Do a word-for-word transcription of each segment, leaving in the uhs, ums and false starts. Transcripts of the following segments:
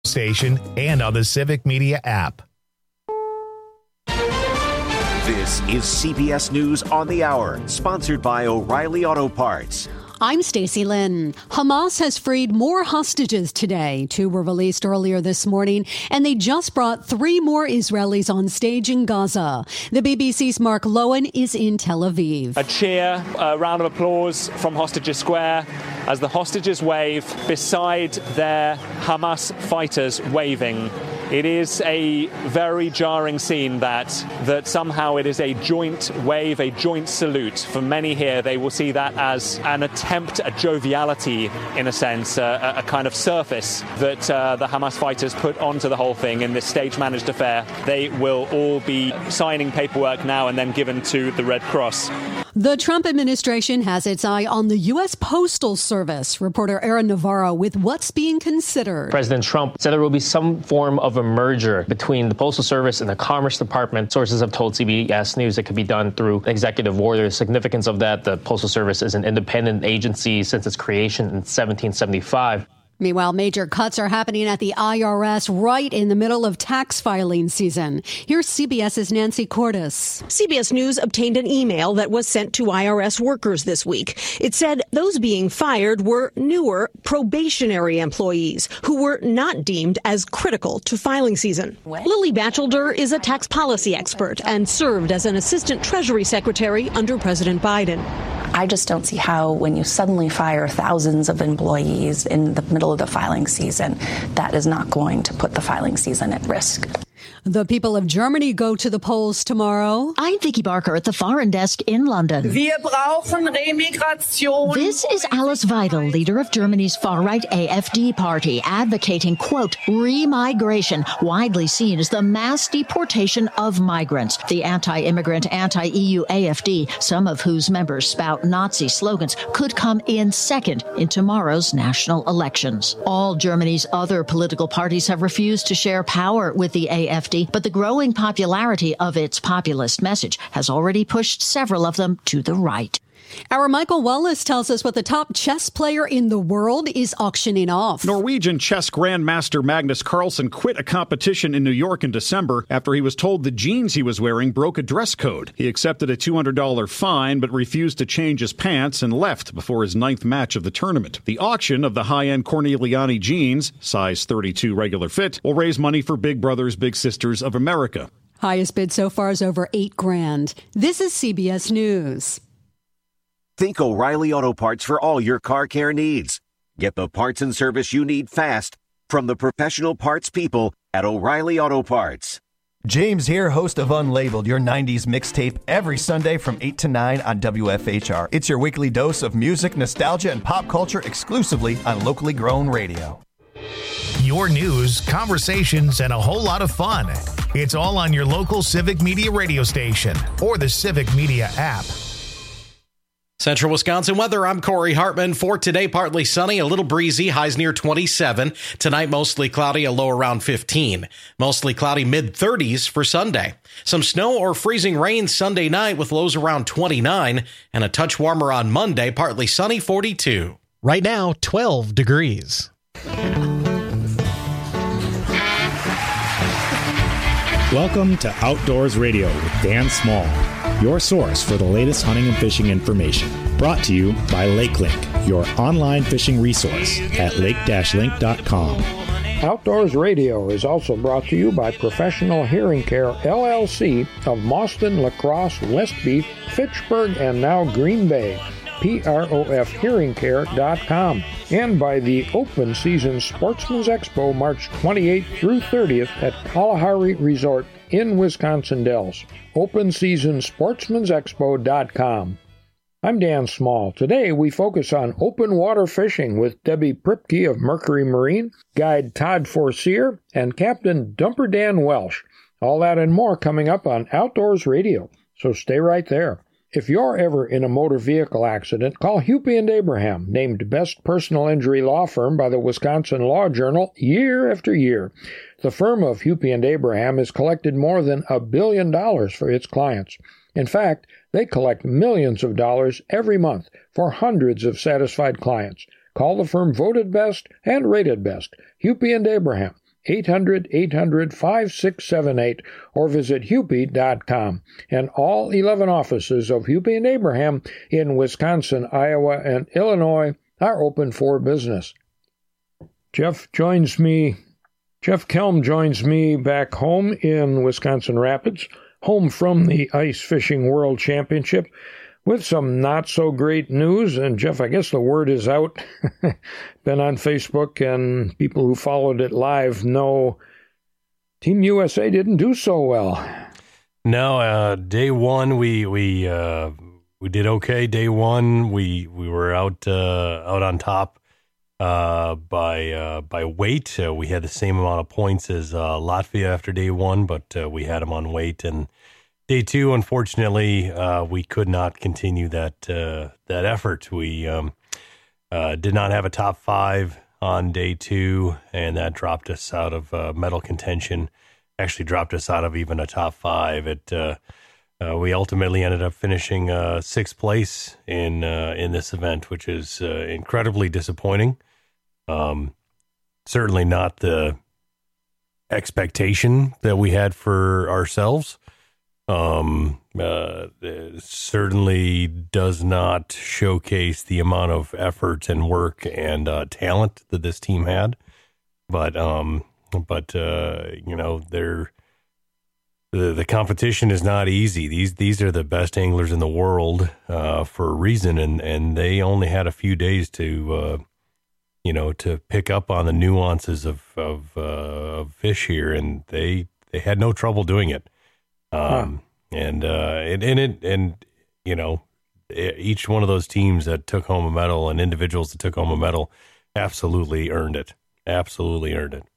station and on the Civic Media app. This is C B S News on the Hour, sponsored by O'Reilly Auto Parts. I'm Stacey Lynn. Hamas has freed more hostages today. Two were released earlier this morning, and they just brought three more Israelis on stage in Gaza. The B B C's Mark Lowen is in Tel Aviv. A cheer, a round of applause from Hostages Square as the hostages wave beside their Hamas fighters waving. It is a very jarring scene that that somehow it is a joint wave, a joint salute. For many here, they will see that as an attempt at joviality, in a sense, uh, a kind of surface that uh, the Hamas fighters put onto the whole thing in this stage-managed affair. They will all be signing paperwork now and then given to the Red Cross. The Trump administration has its eye on the U S. Postal Service. Reporter Aaron Navarro with what's being considered. President Trump said there will be some form of a merger between the Postal Service and the Commerce Department. Sources have told C B S News it could be done through executive order. The significance of that, the Postal Service is an independent agency since its creation in seventeen seventy-five. Meanwhile, major cuts are happening at the I R S right in the middle of tax filing season. Here's CBS's Nancy Cordes. C B S News obtained an email that was sent to I R S workers this week. It said those being fired were newer probationary employees who were not deemed as critical to filing season. What? Lily Batchelder is a tax policy expert and served as an assistant Treasury secretary under President Biden. I just don't see how, when you suddenly fire thousands of employees in the middle of the filing season, that is not going to put the filing season at risk. The people of Germany go to the polls tomorrow. I'm Vicky Barker at the Foreign Desk in London. Wir brauchen Remigration. This is Alice Weidel, leader of Germany's far-right A F D party, advocating, quote, remigration, widely seen as the mass deportation of migrants. The anti-immigrant, anti-E U A F D, some of whose members spout Nazi slogans, could come in second in tomorrow's national elections. All Germany's other political parties have refused to share power with the A F D, but the growing popularity of its populist message has already pushed several of them to the right. Our Michael Wallace tells us what the top chess player in the world is auctioning off. Norwegian chess grandmaster Magnus Carlsen quit a competition in New York in December after he was told the jeans he was wearing broke a dress code. He accepted a two hundred dollars fine but refused to change his pants and left before his ninth match of the tournament. The auction of the high-end Corneliani jeans, size thirty-two regular fit, will raise money for Big Brothers Big Sisters of America. Highest bid so far is over eight grand. This is C B S News. Think O'Reilly Auto Parts for all your car care needs. Get the parts and service you need fast from the professional parts people at O'Reilly Auto Parts. James here, host of Unlabeled, your nineties mixtape, every Sunday from eight to nine on W F H R. It's your weekly dose of music, nostalgia, and pop culture exclusively on locally grown radio. Your news, conversations, and a whole lot of fun. It's all on your local Civic Media radio station or the Civic Media app. Central Wisconsin weather, I'm Corey Hartman. For today, partly sunny, a little breezy, highs near twenty-seven. Tonight, mostly cloudy, a low around fifteen. Mostly cloudy, mid thirties for Sunday. Some snow or freezing rain Sunday night with lows around twenty-nine. And a touch warmer on Monday, partly sunny, forty-two. Right now, twelve degrees. Welcome to Outdoors Radio with Dan Small, your source for the latest hunting and fishing information. Brought to you by LakeLink, your online fishing resource at lake dash link dot com. Outdoors Radio is also brought to you by Professional Hearing Care, L L C of Mauston, La Crosse, Westby, Fitchburg, and now Green Bay. P R O F hearing care dot com, and by the Open Season Sportsman's Expo March twenty-eighth through thirtieth at Kalahari Resort in Wisconsin Dells. open season sportsman's expo dot com. I'm Dan Small. Today we focus on open water fishing with Debbie Pripke of Mercury Marine, guide Todd Forcier, and Captain Dumper Dan Welsh. All that and more coming up on Outdoors Radio, so stay right there. If you're ever in a motor vehicle accident, call Hupy and Abraham, named Best Personal Injury Law Firm by the Wisconsin Law Journal year after year. The firm of Hupy and Abraham has collected more than a billion dollars for its clients. In fact, they collect millions of dollars every month for hundreds of satisfied clients. Call the firm voted best and rated best, Hupy and Abraham, eight hundred, eight hundred, five six seven eight, or visit Hupy dot com. And all eleven offices of Hupy and Abraham in Wisconsin, Iowa, and Illinois are open for business. Jeff joins me, Jeff Kelm joins me back home in Wisconsin Rapids, home from the Ice Fishing World Championship, with some not-so-great news. And, Jeff, I guess the word is out. Been on Facebook, and people who followed it live know Team U S A didn't do so well. No, uh, day one, we we uh, we did okay. Day one, we we were out uh, out on top uh, by uh, by weight. Uh, we had the same amount of points as uh, Latvia after day one, but uh, we had them on weight. And day two, unfortunately, uh, we could not continue that uh, that effort. We um, uh, did not have a top five on day two, and that dropped us out of uh, medal contention. Actually, dropped us out of even a top five. It uh, uh, we ultimately ended up finishing uh, sixth place in uh, in this event, which is uh, incredibly disappointing. Um, certainly not the expectation that we had for ourselves. Um, uh, certainly does not showcase the amount of effort and work and uh, talent that this team had. But, um, but uh, you know, they're, the the competition is not easy. These these are the best anglers in the world uh, for a reason, and, and they only had a few days to, uh, you know, to pick up on the nuances of of, uh, of fish here, and they they had no trouble doing it. Um, huh. and, uh, and, and it, and, you know, each one of those teams that took home a medal and individuals that took home a medal absolutely earned it. Absolutely earned it.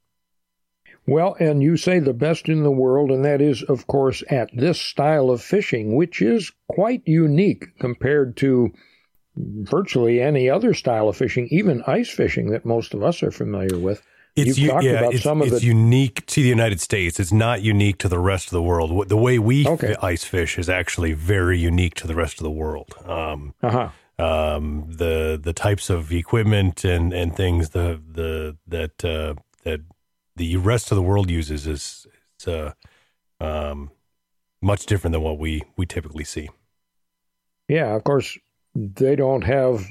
Well, and you say the best in the world, and that is, of course, at this style of fishing, which is quite unique compared to virtually any other style of fishing, even ice fishing that most of us are familiar with. It's, You've talked yeah, about it's, some of it's the... unique to the United States. It's not unique to the rest of the world. The way we okay. f- ice fish is actually very unique to the rest of the world. Um, uh-huh. um, the the types of equipment and, and things the the that uh, that the rest of the world uses is, is uh, um, much different than what we, we typically see. Yeah, of course, they don't have,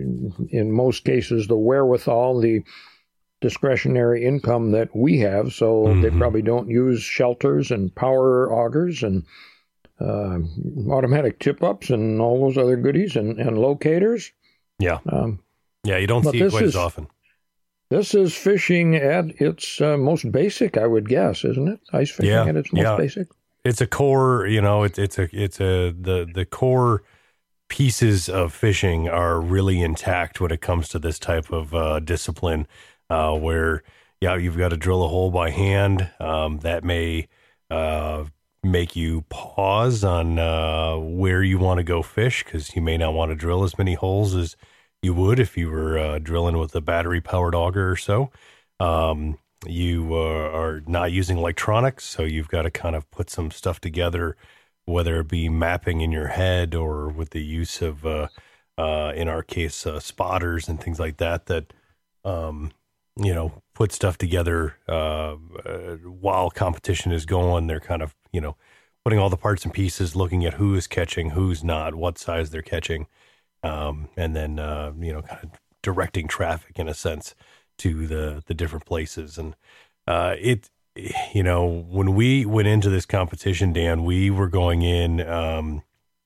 in most cases, the wherewithal, the discretionary income that we have, so mm-hmm. they probably don't use shelters and power augers and uh, automatic tip-ups and all those other goodies and, and locators. Yeah. Um, yeah, you don't see it quite is, as often. This is fishing at its uh, most basic, I would guess, isn't it? Ice fishing yeah, at its most yeah. basic. It's a core, you know, it's it's a it's a the the core pieces of fishing are really intact when it comes to this type of uh, discipline. Uh, where, yeah, you've got to drill a hole by hand. Um, that may uh, make you pause on uh, where you want to go fish, because you may not want to drill as many holes as you would if you were uh, drilling with a battery-powered auger or so. Um, you uh, are not using electronics, so you've got to kind of put some stuff together, whether it be mapping in your head or with the use of, uh, uh, in our case, uh, spotters and things like that, that... Um, you know, put stuff together uh, uh, while competition is going. They're kind of, you know, putting all the parts and pieces, looking at who is catching, who's not, what size they're catching, um, and then, uh, you know, kind of directing traffic in a sense to the, the different places. And uh, it, you know, when we went into this competition, Dan, we were going in um,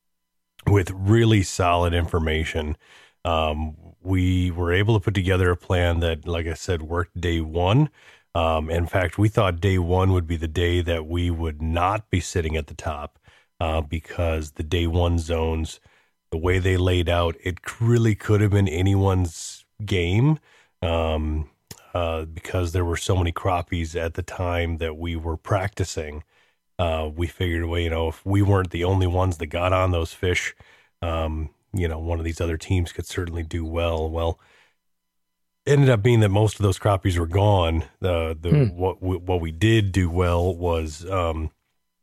with really solid information. Um, we were able to put together a plan that, like I said, worked day one. Um, in fact, we thought day one would be the day that we would not be sitting at the top uh, because the day one zones, the way they laid out, it really could have been anyone's game um, uh, because there were so many crappies at the time that we were practicing. Uh, we figured, well, you know, if we weren't the only ones that got on those fish, um, you know, one of these other teams could certainly do well. Well, it ended up being that most of those crappies were gone. The the hmm. what we, what we did do well was um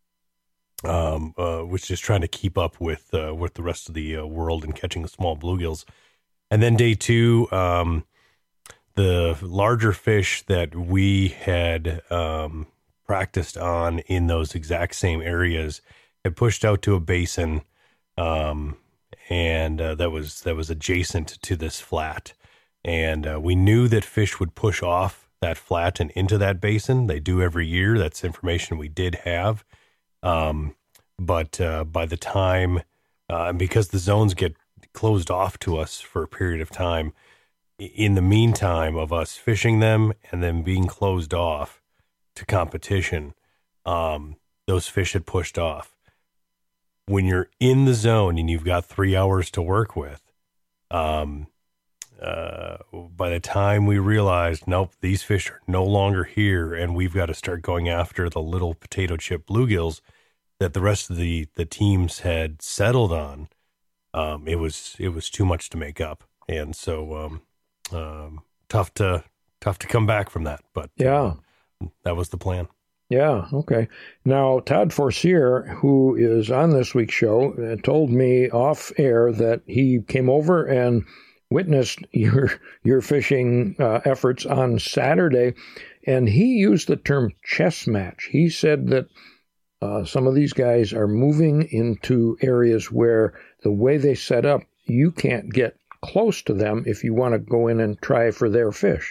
um uh was just trying to keep up with uh, with the rest of the uh, world and catching the small bluegills. And then day two, um, the larger fish that we had um, practiced on in those exact same areas had pushed out to a basin, um, and uh, that was that was adjacent to this flat. And uh, we knew that fish would push off that flat and into that basin. They do every year. That's information we did have. Um, but uh, by the time, uh, because the zones get closed off to us for a period of time, in the meantime of us fishing them and then being closed off to competition, um, those fish had pushed off. When you're in the zone and you've got three hours to work with, um, uh, by the time we realized, nope, these fish are no longer here, and we've got to start going after the little potato chip bluegills that the rest of the, the teams had settled on, um, it was it was too much to make up, and so um, um, tough to tough to come back from that. But yeah, uh, that was the plan. Yeah, okay. Now, Todd Forcier, who is on this week's show, uh, told me off air that he came over and witnessed your your fishing uh, efforts on Saturday, and he used the term chess match. He said that uh, some of these guys are moving into areas where the way they set up, you can't get close to them if you want to go in and try for their fish.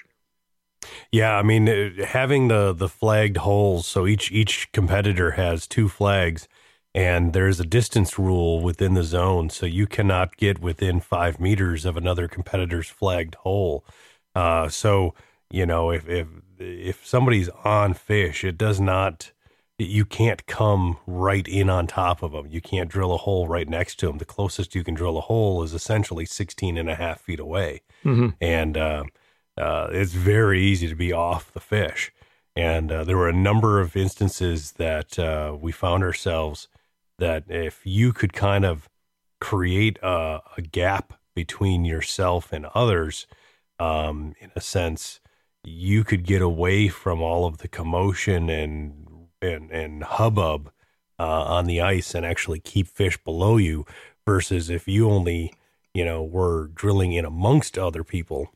Yeah, I mean, having the, the flagged holes, so each each competitor has two flags, and there's a distance rule within the zone, so you cannot get within five meters of another competitor's flagged hole. Uh, so, you know, if, if if somebody's on fish, it does not, you can't come right in on top of them. You can't drill a hole right next to them. The closest you can drill a hole is essentially sixteen and a half feet away. Mm-hmm. And uh, uh, it's very easy to be off the fish. And uh, there were a number of instances that uh, we found ourselves that if you could kind of create a, a gap between yourself and others, um, in a sense, you could get away from all of the commotion and and, and hubbub uh, on the ice and actually keep fish below you, versus if you only, you know, were drilling in amongst other people,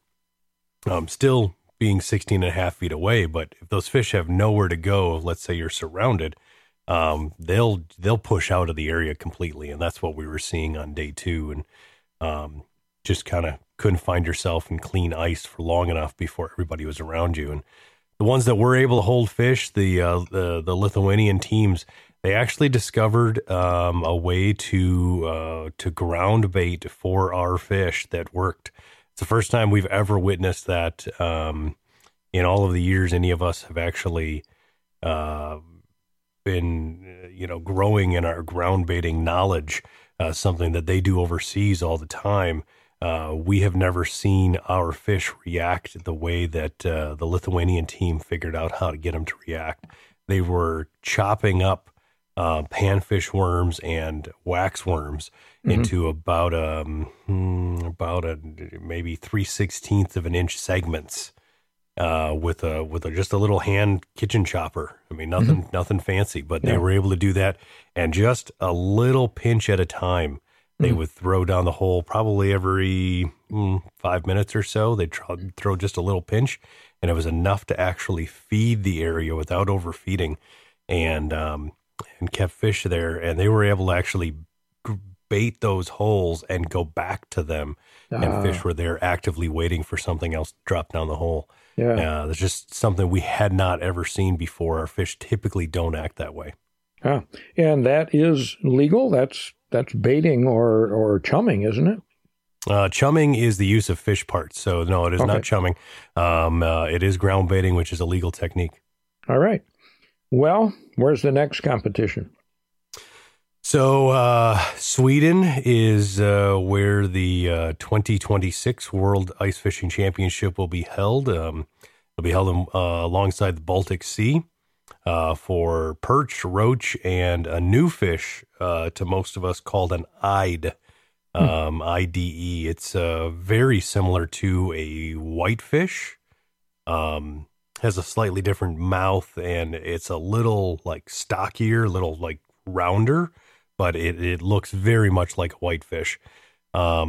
um, still being sixteen and a half feet away. But if those fish have nowhere to go, let's say you're surrounded, Um, they'll they'll push out of the area completely, and that's what we were seeing on day two. And um, just kind of couldn't find yourself in clean ice for long enough before everybody was around you. And the ones that were able to hold fish, the uh, the, the Lithuanian teams, they actually discovered um, a way to uh, to ground bait for our fish that worked. It's the first time we've ever witnessed that um, in all of the years any of us have actually Uh, been, you know, growing in our ground baiting knowledge, uh, something that they do overseas all the time. Uh, we have never seen our fish react the way that uh, the Lithuanian team figured out how to get them to react. They were chopping up uh, panfish worms and wax worms mm-hmm. into about um about a maybe three sixteenths of an inch segments. Uh, with a with a just a little hand kitchen chopper. I mean, nothing mm-hmm. nothing fancy, but yeah. they were able to do that, and just a little pinch at a time. They mm-hmm. would throw down the hole probably every mm, five minutes or so. They'd try, throw just a little pinch, and it was enough to actually feed the area without overfeeding, and um, and kept fish there. And they were able to actually bait those holes and go back to them, uh, and fish were there actively waiting for something else to drop down the hole. Yeah, uh, that's just something we had not ever seen before. Our fish typically don't act that way. Ah, and that is legal. That's that's baiting or or chumming, isn't it? Uh, chumming is the use of fish parts. So no, it is okay. not chumming. Um, uh, it is ground baiting, which is a legal technique. All right. Well, where's the next competition? So uh, Sweden is uh, where the uh, twenty twenty-six World Ice Fishing Championship will be held. Um, it'll be held in, uh, alongside the Baltic Sea uh, for perch, roach, and a new fish uh, to most of us called an Ide, um, hmm. I D E. It's uh, very similar to a whitefish. Um, has a slightly different mouth, and it's a little like stockier, little like rounder. But it, it looks very much like a whitefish. Um,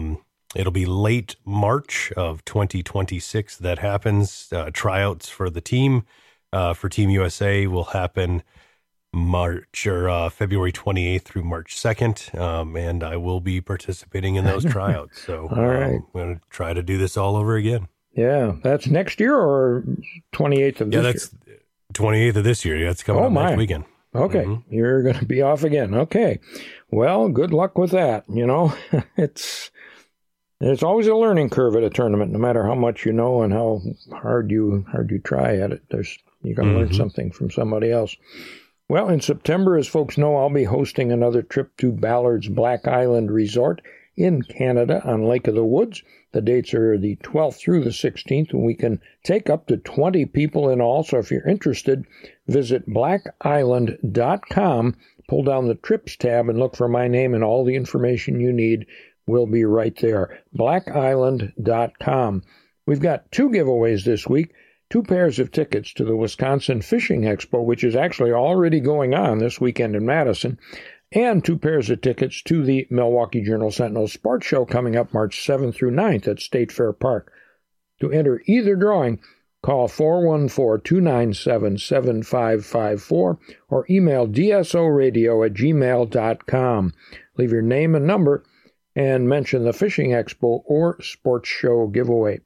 It'll be late March of twenty twenty-six that happens. Uh, tryouts for the team, uh, for Team U S A will happen March or uh, February twenty-eighth through March second. Um, and I will be participating in those tryouts. So all right. um, I'm going to try to do this all over again. Yeah. That's next year or twenty-eighth of yeah, this year? Yeah, that's twenty-eighth of this year. Yeah, it's coming oh, up my. next weekend. Okay. Mm-hmm. You're going to be off again. Okay. Well, good luck with that. You know, it's, It's always a learning curve at a tournament, no matter how much you know and how hard you hard you try at it. There's you're going to mm-hmm. learn something from somebody else. Well, in September, as folks know, I'll be hosting another trip to Ballard's Black Island Resort in Canada on Lake of the Woods. The dates are the twelfth through the sixteenth, and we can take up to twenty people in all. So if you're interested, visit black island dot com, pull down the Trips tab, and look for my name, and all the information you need will be right there. black island dot com. We've got two giveaways this week. Two pairs of tickets to the Wisconsin Fishing Expo, which is actually already going on this weekend in Madison, and two pairs of tickets to the Milwaukee Journal-Sentinel Sports Show coming up March seventh through ninth at State Fair Park. To enter either drawing, call four one four, two nine seven, seven five five four or email d s o radio at gmail dot com. Leave your name and number and mention the Fishing Expo or Sports Show giveaway.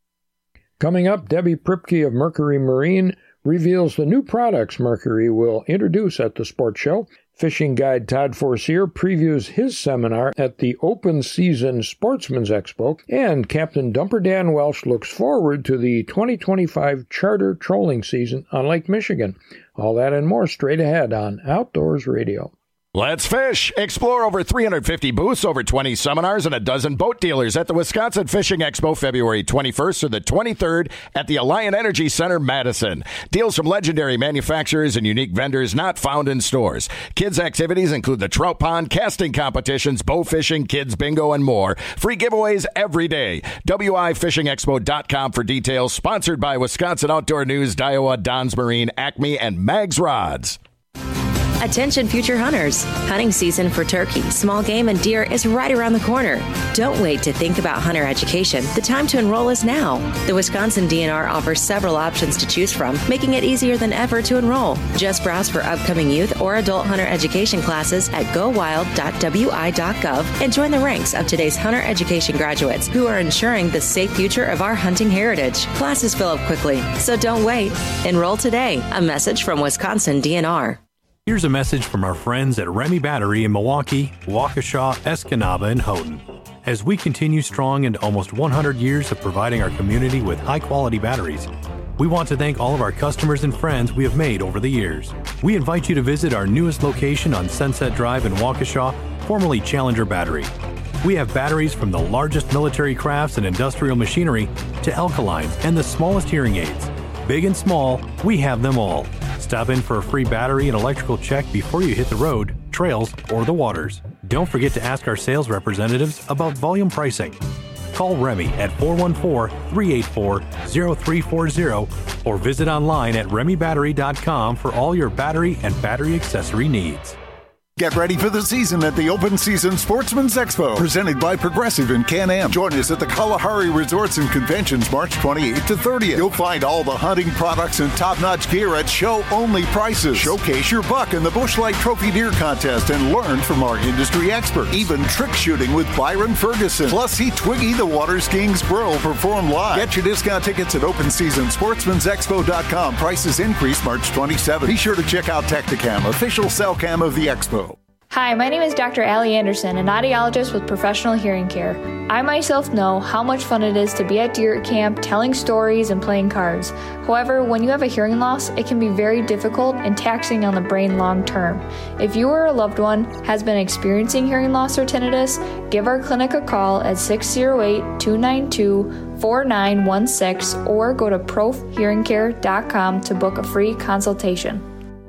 Coming up, Debbie Pripke of Mercury Marine reveals the new products Mercury will introduce at the Sports Show. Fishing guide Todd Forcier previews his seminar at the Open Season Sportsman's Expo, and Captain Dumper Dan Welsh looks forward to the twenty twenty-five charter trolling season on Lake Michigan. All that and more straight ahead on Outdoors Radio. Let's fish! Explore over three hundred fifty booths, over twenty seminars, and a dozen boat dealers at the Wisconsin Fishing Expo February twenty-first through the twenty-third at the Alliant Energy Center, Madison. Deals from legendary manufacturers and unique vendors not found in stores. Kids' activities include the trout pond, casting competitions, bow fishing, kids bingo, and more. Free giveaways every day. w i fishing expo dot com for details. Sponsored by Wisconsin Outdoor News, Daiwa, Don's Marine, Acme, and Mags Rods. Attention future hunters. Hunting season for turkey, small game, and deer is right around the corner. Don't wait to think about hunter education. The time to enroll is now. The Wisconsin D N R offers several options to choose from, making it easier than ever to enroll. Just browse for upcoming youth or adult hunter education classes at go wild dot w i dot gov and join the ranks of today's hunter education graduates who are ensuring the safe future of our hunting heritage. Classes fill up quickly, so don't wait. Enroll today. A message from Wisconsin D N R. Here's a message from our friends at Remy Battery in Milwaukee, Waukesha, Escanaba, and Houghton. As we continue strong into almost one hundred years of providing our community with high-quality batteries, we want to thank all of our customers and friends we have made over the years. We invite you to visit our newest location on Sunset Drive in Waukesha, formerly Challenger Battery. We have batteries from the largest military crafts and industrial machinery to alkalines and the smallest hearing aids. Big and small, we have them all. Stop in for a free battery and electrical check before you hit the road, trails, or the waters. Don't forget to ask our sales representatives about volume pricing. Call Remy at four one four, three eight four, zero three four zero or visit online at remy battery dot com for all your battery and battery accessory needs. Get ready for the season at the Open Season Sportsman's Expo, presented by Progressive and Can-Am. Join us at the Kalahari Resorts and Conventions March twenty-eighth to thirtieth. You'll find all the hunting products and top-notch gear at show-only prices. Showcase your buck in the Busch Light Trophy Deer Contest and learn from our industry experts. Even trick shooting with Byron Ferguson. Plus, see Twiggy the Water Skiing's Bro perform live. Get your discount tickets at open season sportsmans expo dot com. Prices increase March twenty-seventh. Be sure to check out Tecticam, official cell cam of the Expo. Hi, my name is Doctor Allie Anderson, an audiologist with Professional Hearing Care. I myself know how much fun it is to be at deer camp, telling stories and playing cards. However, when you have a hearing loss, it can be very difficult and taxing on the brain long term. If you or a loved one has been experiencing hearing loss or tinnitus, give our clinic a call at six oh eight, two nine two, four nine one six or go to prof hearing care dot com to book a free consultation.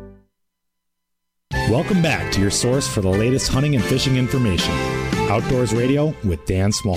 Welcome back to your source for the latest hunting and fishing information. Outdoors Radio with Dan Small.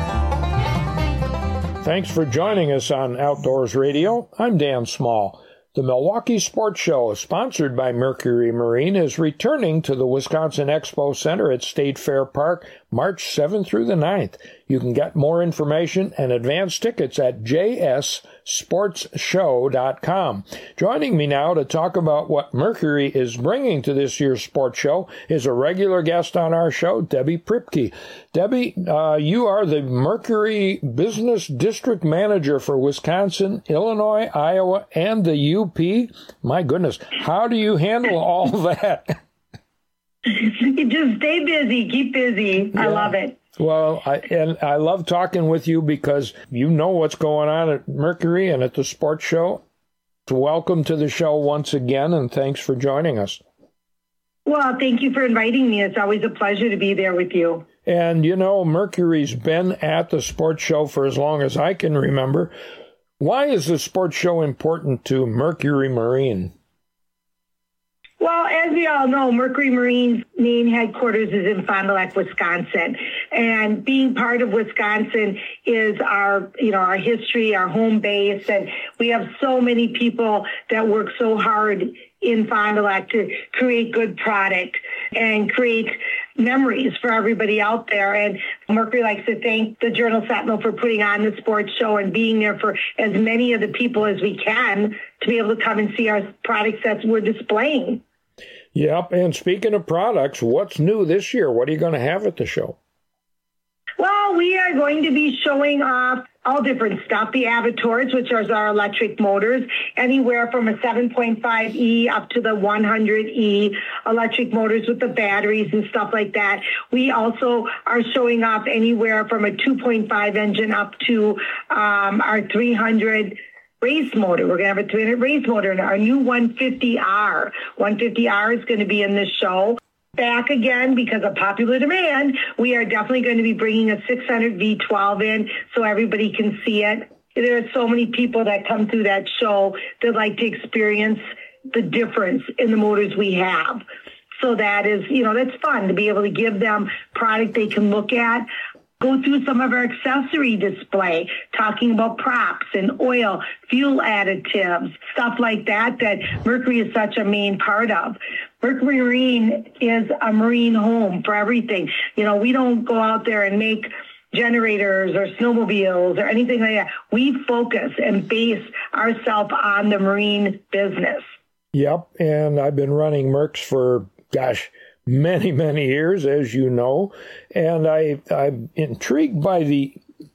Thanks for joining us on Outdoors Radio. I'm Dan Small. The Milwaukee Sports Show, sponsored by Mercury Marine, is returning to the Wisconsin Expo Center at State Fair Park March seventh through the ninth. You can get more information and advance tickets at j s sports show dot com. Joining me now to talk about what Mercury is bringing to this year's sports show is a regular guest on our show, Debbie Pripke. Debbie, uh, you are the Mercury Business District Manager for Wisconsin, Illinois, Iowa, and the U P. My goodness, how do you handle all that? You just stay busy, keep busy. Yeah. I love it. Well, I, and I love talking with you because you know what's going on at Mercury and at the sports show. Welcome to the show once again, and thanks for joining us. Well, thank you for inviting me. It's always a pleasure to be there with you. And, you know, Mercury's been at the sports show for as long as I can remember. Why is the sports show important to Mercury Marine? Well, as we all know, Mercury Marine's main headquarters is in Fond du Lac, Wisconsin. And being part of Wisconsin is our, you know, our history, our home base. And we have so many people that work so hard in Fond du Lac to create good product and create memories for everybody out there. And Mercury likes to thank the Journal Sentinel for putting on the sports show and being there for as many of the people as we can to be able to come and see our products that we're displaying. Yep, and speaking of products, what's new this year? What are you going to have at the show? Well, we are going to be showing off all different stuff. The Avators, which are our electric motors, anywhere from a seven point five E up to the one hundred E electric motors with the batteries and stuff like that. We also are showing off anywhere from a two point five engine up to um, our three hundred race motor. We're going to have a three hundred race motor and our new one fifty R. one fifty R is going to be in this show. Back again, because of popular demand, we are definitely going to be bringing a six hundred V twelve in so everybody can see it. There are so many people that come through that show that like to experience the difference in the motors we have. So that is, you know, that's fun to be able to give them product they can look at. Go through some of our accessory display, talking about props and oil, fuel additives, stuff like that, that Mercury is such a main part of. Mercury Marine is a marine home for everything. You know, we don't go out there and make generators or snowmobiles or anything like that. We focus and base ourselves on the marine business. Yep, and I've been running Mercs for, gosh, many, many years, as you know, and I, I'm intrigued by the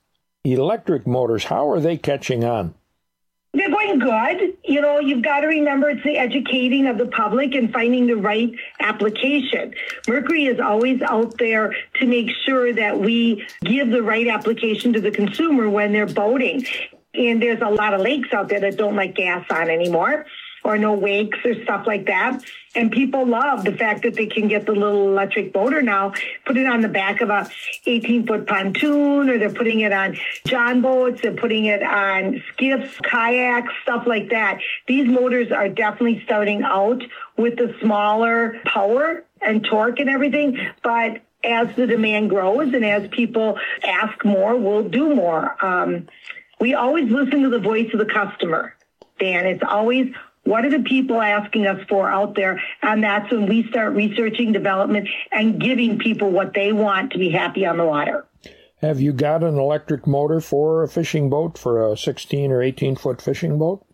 electric motors. How are they catching on? They're going good. You know, you've got to remember it's the educating of the public and finding the right application. Mercury is always out there to make sure that we give the right application to the consumer when they're boating. And there's a lot of lakes out there that don't like gas on anymore, or no wakes or stuff like that. And people love the fact that they can get the little electric motor now, put it on the back of a eighteen-foot pontoon, or they're putting it on john boats, they're putting it on skiffs, kayaks, stuff like that. These motors are definitely starting out with the smaller power and torque and everything, but as the demand grows and as people ask more, we'll do more. Um, we always listen to the voice of the customer, Dan. It's always, what are the people asking us for out there? And that's when we start researching development and giving people what they want to be happy on the water. Have you got an electric motor for a fishing boat, for a sixteen or eighteen-foot fishing boat?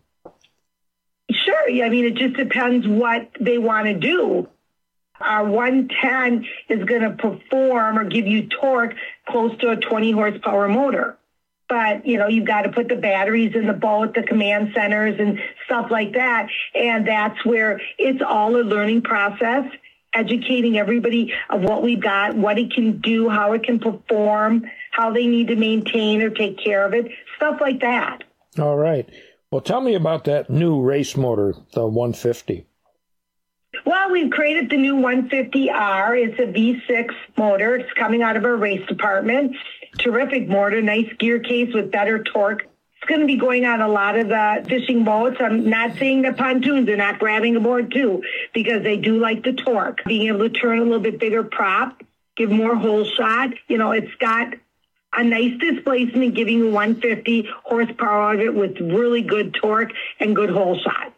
Sure. I mean, it just depends what they want to do. Our one ten is going to perform or give you torque close to a twenty horsepower motor. But, you know, you've got to put the batteries in the boat, the command centers and stuff like that. And that's where it's all a learning process, educating everybody of what we've got, what it can do, how it can perform, how they need to maintain or take care of it, stuff like that. All right. Well, tell me about that new race motor, the one fifty. Well, we've created the new one fifty R. It's a V six motor. It's coming out of our race department. Terrific motor, nice gear case with better torque. It's going to be going on a lot of the fishing boats. I'm not saying the pontoons are not grabbing aboard too, because they do like the torque. Being able to turn a little bit bigger prop, give more hole shot. You know, it's got a nice displacement, giving you one hundred fifty horsepower of it with really good torque and good hole shot.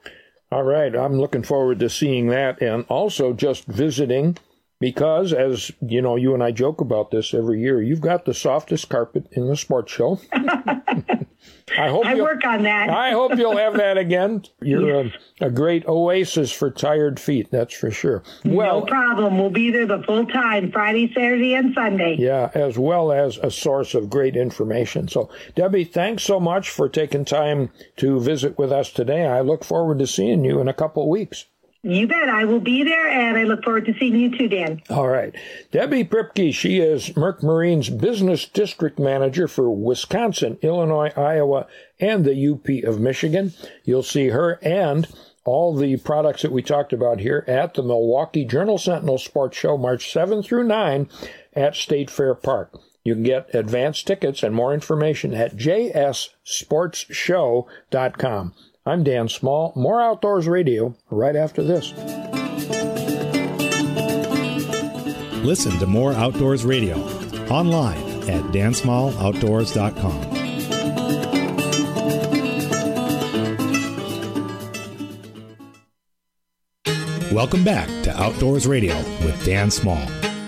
All right. I'm looking forward to seeing that, and also just visiting because, as you know, you and I joke about this every year, you've got the softest carpet in the sports show. I hope I you'll- work on that. I hope you'll have that again. You're a, a great oasis for tired feet, that's for sure. Well, no problem. We'll be there the full time, Friday, Saturday, and Sunday. yeah, as well as a source of great information. So, Debbie, thanks so much for taking time to visit with us today. I look forward to seeing you in a couple weeks. You bet. I will be there, and I look forward to seeing you too, Dan. All right. Debbie Pripke, she is Merck Marine's Business District Manager for Wisconsin, Illinois, Iowa, and the U P of Michigan. You'll see her and all the products that we talked about here at the Milwaukee Journal-Sentinel Sports Show, March seventh through ninth at State Fair Park. You can get advance tickets and more information at j s sports show dot com. I'm Dan Small. More Outdoors Radio right after this. Listen to More Outdoors Radio online at dan small outdoors dot com. Welcome back to Outdoors Radio with Dan Small.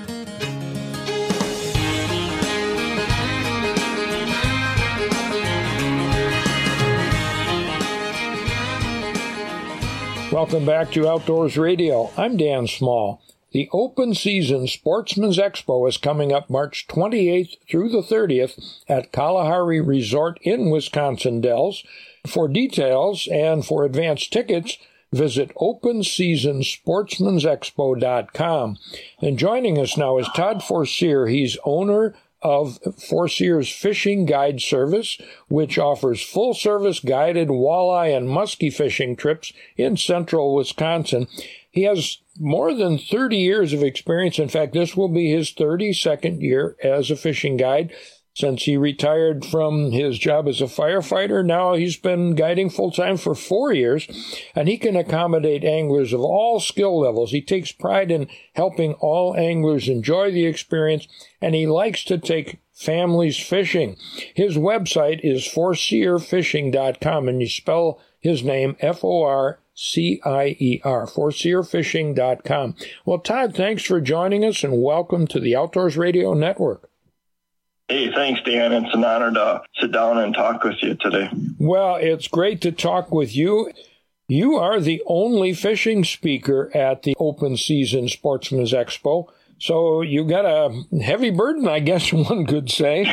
Welcome back to Outdoors Radio. I'm Dan Small. The Open Season Sportsman's Expo is coming up March twenty-eighth through the thirtieth at Kalahari Resort in Wisconsin Dells. For details and for advance tickets, visit open season sportsmans expo dot com. And joining us now is Todd Forcier. He's owner of Forcier's Fishing Guide Service, which offers full-service guided walleye and muskie fishing trips in central Wisconsin. He has more than thirty years of experience. In fact, this will be his thirty-second year as a fishing guide. Since he retired from his job as a firefighter, now he's been guiding full-time for four years, and he can accommodate anglers of all skill levels. He takes pride in helping all anglers enjoy the experience, and he likes to take families fishing. His website is forcier fishing dot com, and you spell his name F O R C I E R, forcier fishing dot com. Well, Todd, thanks for joining us, and welcome to the Outdoors Radio Network. Hey, thanks, Dan. It's an honor to sit down and talk with you today. Well, it's great to talk with you. You are the only fishing speaker at the Open Season Sportsman's Expo, so you got a heavy burden, I guess one could say.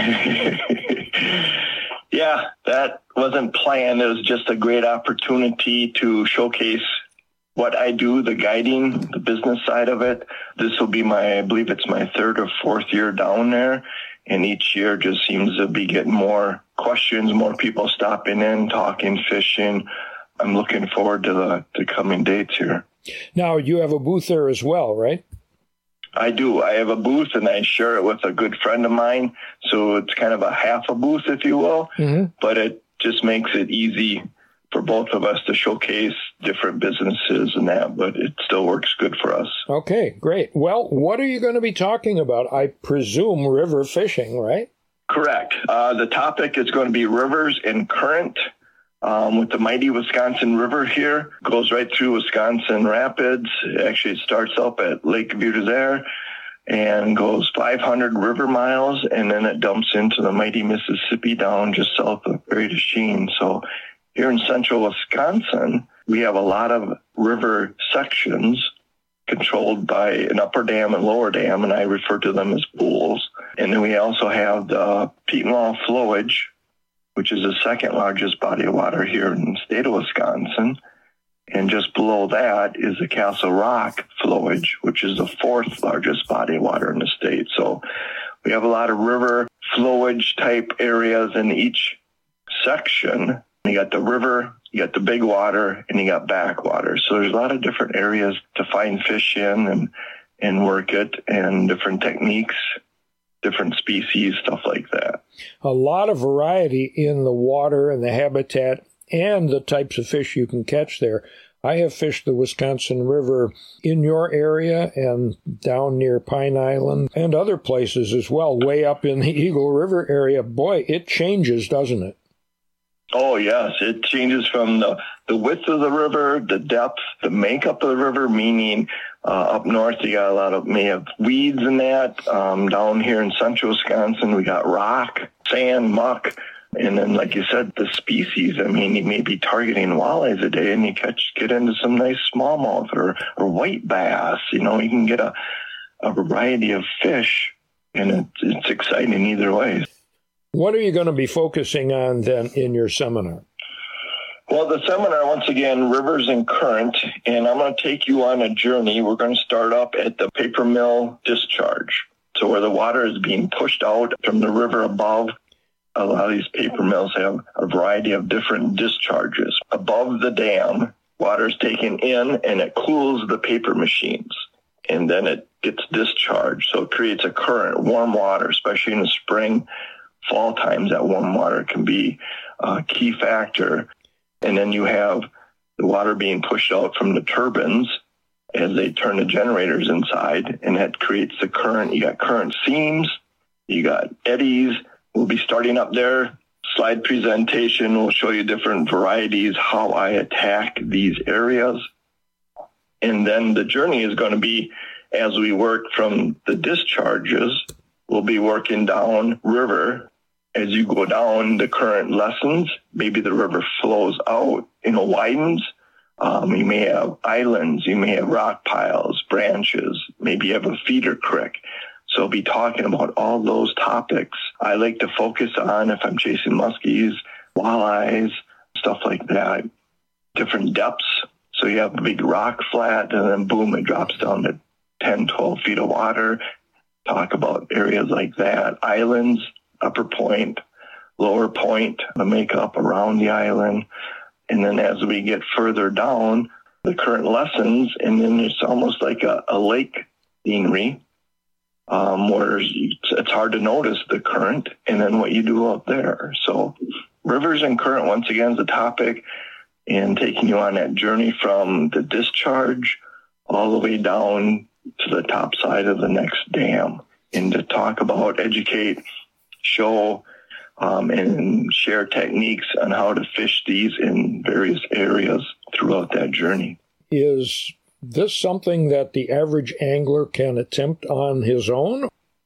Yeah, that wasn't planned. It was just a great opportunity to showcase what I do, the guiding, the business side of it. This will be my, I believe it's my third or fourth year down there. And each year just seems to be getting more questions, more people stopping in, talking, fishing. I'm looking forward to the, the coming dates here. Now, you have a booth there as well, right? I do. I have a booth, and I share it with a good friend of mine. So it's kind of a half a booth, if you will. Mm-hmm. But it just makes it easy for both of us to showcase different businesses and that, but it still works good for us. Okay, great. Well, what are you going to be talking about? I presume river fishing, right? Correct. Uh, the topic is going to be rivers and current. Um, with the mighty Wisconsin River here, goes right through Wisconsin Rapids. Actually, it starts up at Lake Butte and goes five hundred river miles, and then it dumps into the mighty Mississippi down just south of Prairie du Chien. So here in central Wisconsin, we have a lot of river sections controlled by an upper dam and lower dam, and I refer to them as pools. And then we also have the Petenwall flowage, which is the second largest body of water here in the state of Wisconsin. And just below that is the Castle Rock flowage, which is the fourth largest body of water in the state. So we have a lot of river flowage type areas in each section. You got the river, you got the big water, and you got backwater. So there's a lot of different areas to find fish in and, and work it, and different techniques, different species, stuff like that. A lot of variety in the water and the habitat and the types of fish you can catch there. I have fished the Wisconsin River in your area and down near Pine Island and other places as well, way up in the Eagle River area. Boy, it changes, doesn't it? Oh, yes. It changes from the, the width of the river, the depth, the makeup of the river, meaning uh, up north you got a lot of, may have weeds in that. Um, down here in central Wisconsin, we got rock, sand, muck. And then, like you said, the species, I mean, you may be targeting walleyes a day and you catch, get into some nice smallmouth or, or white bass. You know, you can get a, a variety of fish, and it's, it's exciting either way. What are you going to be focusing on then in your seminar? Well, the seminar, once again, Rivers and Current, and I'm going to take you on a journey. We're going to start up at the paper mill discharge. So where the water is being pushed out from the river above. A lot of these paper mills have a variety of different discharges. Above the dam, water is taken in and it cools the paper machines. And then it gets discharged. So it creates a current, warm water, especially in the spring, fall times. That warm water can be a key factor. And then you have the water being pushed out from the turbines as they turn the generators inside, and that creates the current. You got current seams, you got eddies. We'll be starting up there. Slide presentation will show you different varieties, how I attack these areas. And then the journey is going to be, as we work from the discharges, we'll be working down river. As you go down, the current lessens, maybe the river flows out, you know, widens. Um, you may have islands, you may have rock piles, branches, maybe you have a feeder creek. So I'll be talking about all those topics. I like to focus on, if I'm chasing muskies, walleyes, stuff like that, different depths. So you have a big rock flat, and then boom, it drops down to ten, twelve feet of water. Talk about areas like that. Islands, upper point, lower point, the makeup around the island. And then as we get further down, the current lessens, and then it's almost like a, a lake scenery, um, where it's hard to notice the current and then what you do out there. So rivers and current, once again, is the topic, and taking you on that journey from the discharge all the way down to the top side of the next dam, and to talk about, educate, show, um, and share techniques on how to fish these in various areas throughout that journey. Is this something that the average angler can attempt on his own?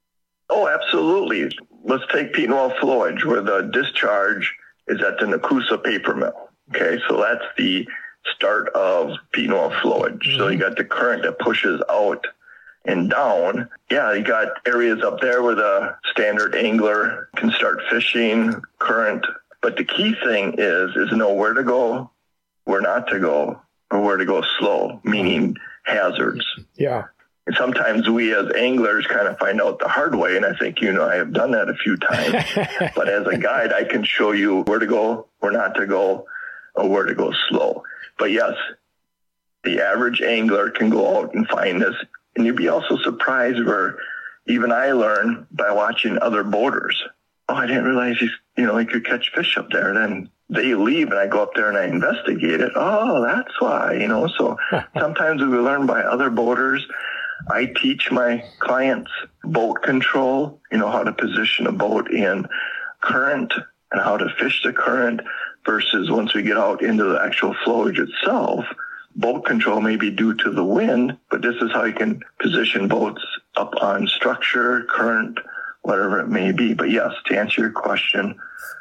Oh, absolutely. Let's take Pete and Wall Flowage, where the discharge is at the Nakusa paper mill. Okay, so that's the start of Pete and Wall Flowage. Mm-hmm. So you got the current that pushes out and down. Yeah, you got areas up there where the standard angler can start fishing current. But the key thing is, is to know where to go, where not to go, or where to go slow, meaning hazards. Yeah. And sometimes we as anglers kind of find out the hard way, and I think, you know, I have done that a few times. But as a guide, I can show you where to go, where not to go, or where to go slow. But yes, the average angler can go out and find this. And you'd be also surprised where even I learn by watching other boaters. Oh, I didn't realize you, you know, you could catch fish up there. Then they leave and I go up there and I investigate it. Oh, that's why, you know. So sometimes we learn by other boaters. I teach my clients boat control, you know, how to position a boat in current and how to fish the current, versus once we get out into the actual flowage itself, boat control may be due to the wind, but this is how you can position boats up on structure, current, whatever it may be. But yes, to answer your question,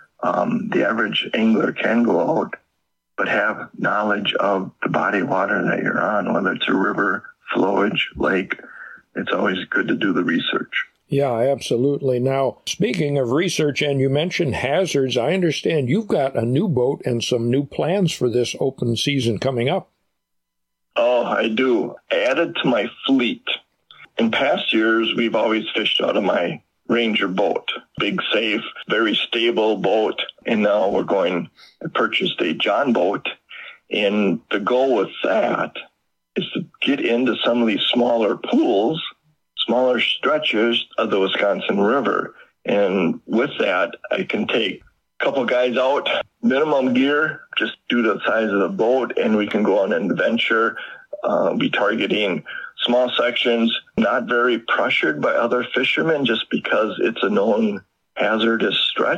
um, the average angler can go out, but have knowledge of the body of water that you're on, whether it's a river, flowage, lake. It's always good to do the research. Yeah, absolutely. Now, speaking of research, and you mentioned hazards, I understand you've got a new boat and some new plans for this open season coming up. Oh, I do. Added to my fleet. In past years, we've always fished out of my Ranger boat. Big, safe, very stable boat. And now we're going to purchase a John boat. And the goal with that is to get into some of these smaller pools, smaller stretches of the Wisconsin River. And with that, I can take a couple guys out, minimum gear, just due to the size of the boat, and we can go on an adventure, uh, be targeting small sections, not very pressured by other fishermen, just because it's a known hazardous stretch.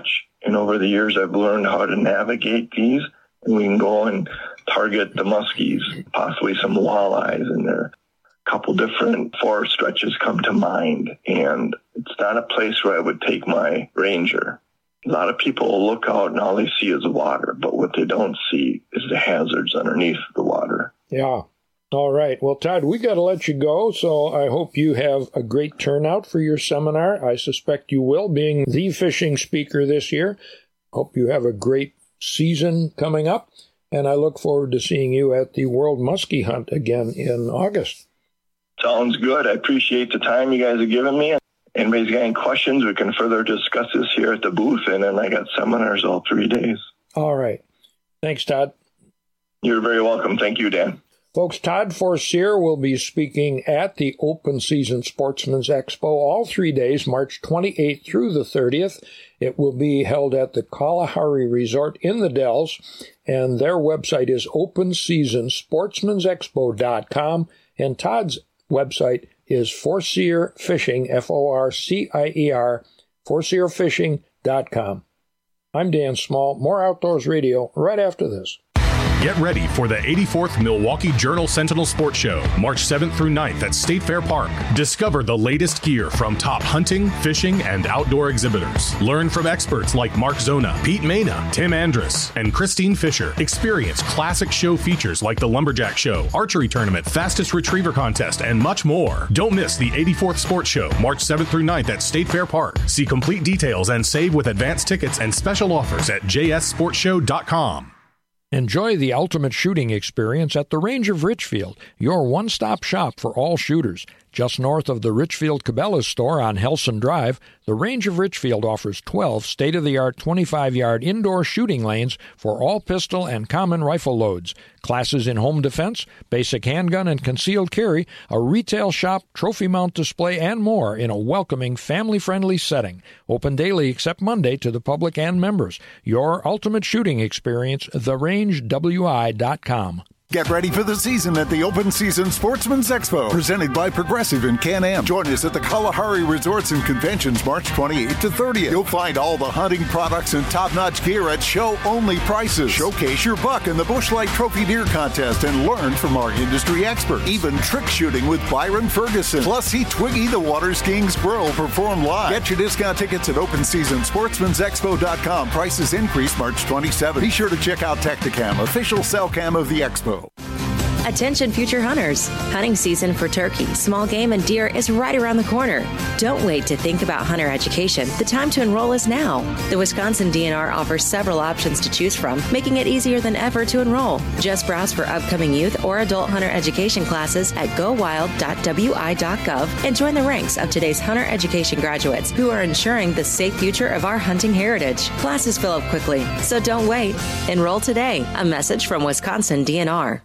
And over the years, I've learned how to navigate these. And we can go and target the muskies, possibly some walleyes in there. A couple different forest stretches come to mind. And it's not a place where I would take my Ranger. A lot of people look out and all they see is water, but what they don't see is the hazards underneath the water. Yeah. All right. Well, Todd, we got to let you go, so I hope you have a great turnout for your seminar. I suspect you will, being the fishing speaker this year. Hope you have a great season coming up, and I look forward to seeing you at the World Muskie Hunt again in August. Sounds good. I appreciate the time you guys have given me. Anybody's got any questions, we can further discuss this here at the booth, and then I got seminars all three days. All right. Thanks, Todd. You're very welcome. Thank you, Dan. Folks, Todd Forcier will be speaking at the Open Season Sportsman's Expo all three days, March twenty-eighth through the thirtieth. It will be held at the Kalahari Resort in the Dells, and their website is open season sportsmans expo dot com, and Todd's website is Forcier Fishing, F O R C I E R, forcier fishing dot com. I'm Dan Small. More Outdoors Radio right after this. Get ready for the eighty-fourth Milwaukee Journal Sentinel Sports Show, March seventh through ninth at State Fair Park. Discover the latest gear from top hunting, fishing, and outdoor exhibitors. Learn from experts like Mark Zona, Pete Mena, Tim Andrus, and Christine Fisher. Experience classic show features like the Lumberjack Show, Archery Tournament, Fastest Retriever Contest, and much more. Don't miss the eighty-fourth Sports Show, March seventh through ninth at State Fair Park. See complete details and save with advanced tickets and special offers at j s sports show dot com. Enjoy the ultimate shooting experience at the Range of Richfield, your one-stop shop for all shooters. Just north of the Richfield Cabela's store on Helson Drive, the Range of Richfield offers twelve state-of-the-art twenty-five yard indoor shooting lanes for all pistol and common rifle loads, classes in home defense, basic handgun and concealed carry, a retail shop, trophy mount display, and more in a welcoming, family-friendly setting. Open daily except Monday to the public and members. Your ultimate shooting experience, the range w i dot com. Get ready for the season at the Open Season Sportsman's Expo, presented by Progressive and Can-Am. Join us at the Kalahari Resorts and Conventions March twenty-eighth to thirtieth. You'll find all the hunting products and top-notch gear at show-only prices. Showcase your buck in the Busch Light Trophy Deer Contest and learn from our industry experts. Even trick shooting with Byron Ferguson. Plus, see Twiggy the water skiing squirrel perform live. Get your discount tickets at open season sportsmans expo dot com. Prices increase March twenty-seventh. Be sure to check out Tecticam, official cell cam of the Expo. Attention future hunters. Hunting season for turkey, small game, and deer is right around the corner. Don't wait to think about hunter education. The time to enroll is now. The Wisconsin D N R offers several options to choose from, making it easier than ever to enroll. Just browse for upcoming youth or adult hunter education classes at go wild dot w i dot gov and join the ranks of today's hunter education graduates who are ensuring the safe future of our hunting heritage. Classes fill up quickly, so don't wait. Enroll today. A message from Wisconsin D N R.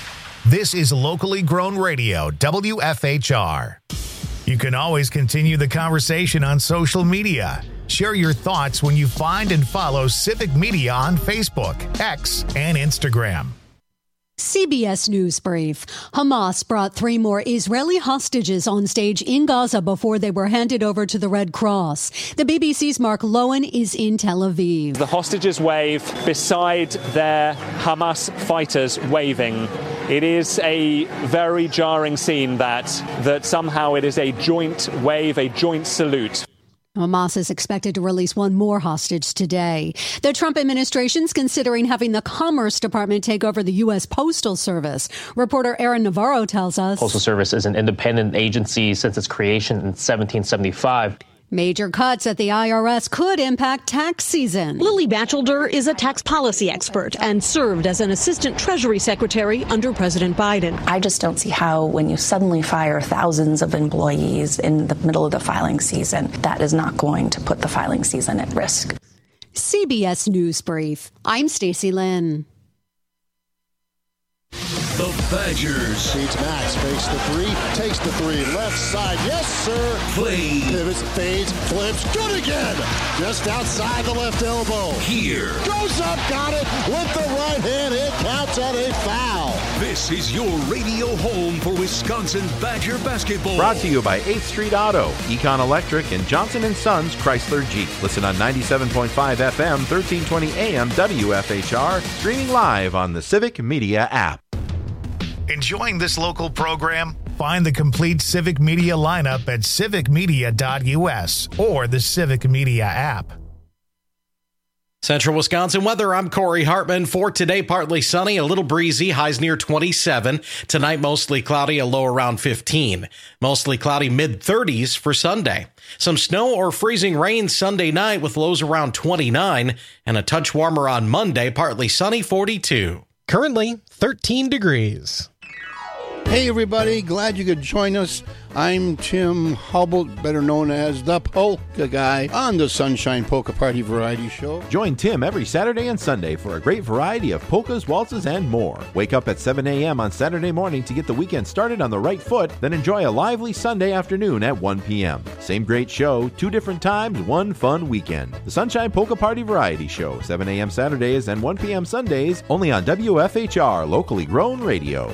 This is locally grown radio, W F H R. You can always continue the conversation on social media. Share your thoughts when you find and follow Civic Media on Facebook, X, and Instagram. C B S News Brief. Hamas brought three more Israeli hostages on stage in Gaza before they were handed over to the Red Cross. The B B C's Mark Lowen is in Tel Aviv. The hostages wave beside their Hamas fighters waving. It is a very jarring scene that, that somehow it is a joint wave, a joint salute. Hamas is expected to release one more hostage today. The Trump administration's considering having the Commerce Department take over the U S. Postal Service. Reporter Aaron Navarro tells us. Postal Service is an independent agency since its creation in seventeen seventy-five. Major cuts at the I R S could impact tax season. Lily Batchelder is a tax policy expert and served as an assistant Treasury Secretary under President Biden. I just don't see how, when you suddenly fire thousands of employees in the middle of the filing season, that is not going to put the filing season at risk. C B S News Brief. I'm Stacey Lynn. the Badgers. Beats Max, fakes the three, takes the three, left side, yes sir. Play. Pivots, fades, flips, good again. Just outside the left elbow. Here. Goes up, got it with the right hand, it counts at a foul. This is your radio home for Wisconsin Badger basketball. Brought to you by eighth Street Auto, Econ Electric, and Johnson and Sons Chrysler Jeep. Listen on ninety-seven point five F M, thirteen twenty A M W F H R, streaming live on the Civic Media app. Enjoying this local program? Find the complete Civic Media lineup at civic media dot U S or the Civic Media app. Central Wisconsin weather, I'm Corey Hartman. For today, partly sunny, a little breezy, highs near twenty-seven. Tonight, mostly cloudy, a low around fifteen. Mostly cloudy, mid thirties for Sunday. Some snow or freezing rain Sunday night with lows around twenty-nine. And a touch warmer on Monday, partly sunny, forty-two. Currently, thirteen degrees. Hey everybody, glad you could join us. I'm Tim Hubble, better known as the Polka Guy, on the Sunshine Polka Party Variety Show. Join Tim every Saturday and Sunday for a great variety of polkas, waltzes, and more. Wake up at seven A M on Saturday morning to get the weekend started on the right foot, then enjoy a lively Sunday afternoon at one P M Same great show, two different times, one fun weekend. The Sunshine Polka Party Variety Show, seven A M Saturdays and one P M Sundays, only on W F H R, locally grown radio.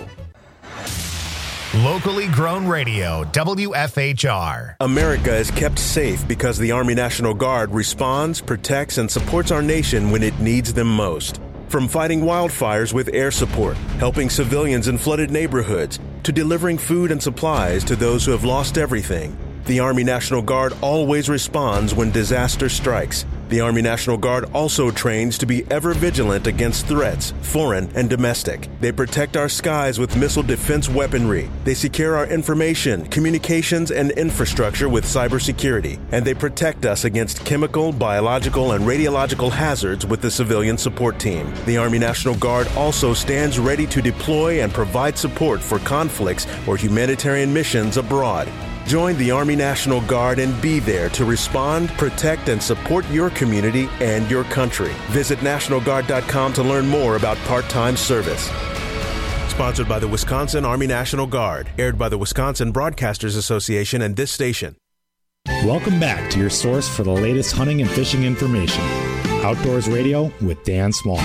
Locally grown radio, W F H R. America is kept safe because the Army National Guard responds, protects, and supports our nation when it needs them most. From fighting wildfires with air support, helping civilians in flooded neighborhoods, to delivering food and supplies to those who have lost everything, the Army National Guard always responds when disaster strikes. The Army National Guard also trains to be ever vigilant against threats, foreign and domestic. They protect our skies with missile defense weaponry. They secure our information, communications, and infrastructure with cybersecurity. And they protect us against chemical, biological, and radiological hazards with the civilian support team. The Army National Guard also stands ready to deploy and provide support for conflicts or humanitarian missions abroad. Join the Army National Guard and be there to respond, protect, and support your community and your country. Visit National Guard dot com to learn more about part-time service. Sponsored by the Wisconsin Army National Guard. Aired by the Wisconsin Broadcasters Association and this station. Welcome back to your source for the latest hunting and fishing information. Outdoors Radio with Dan Small.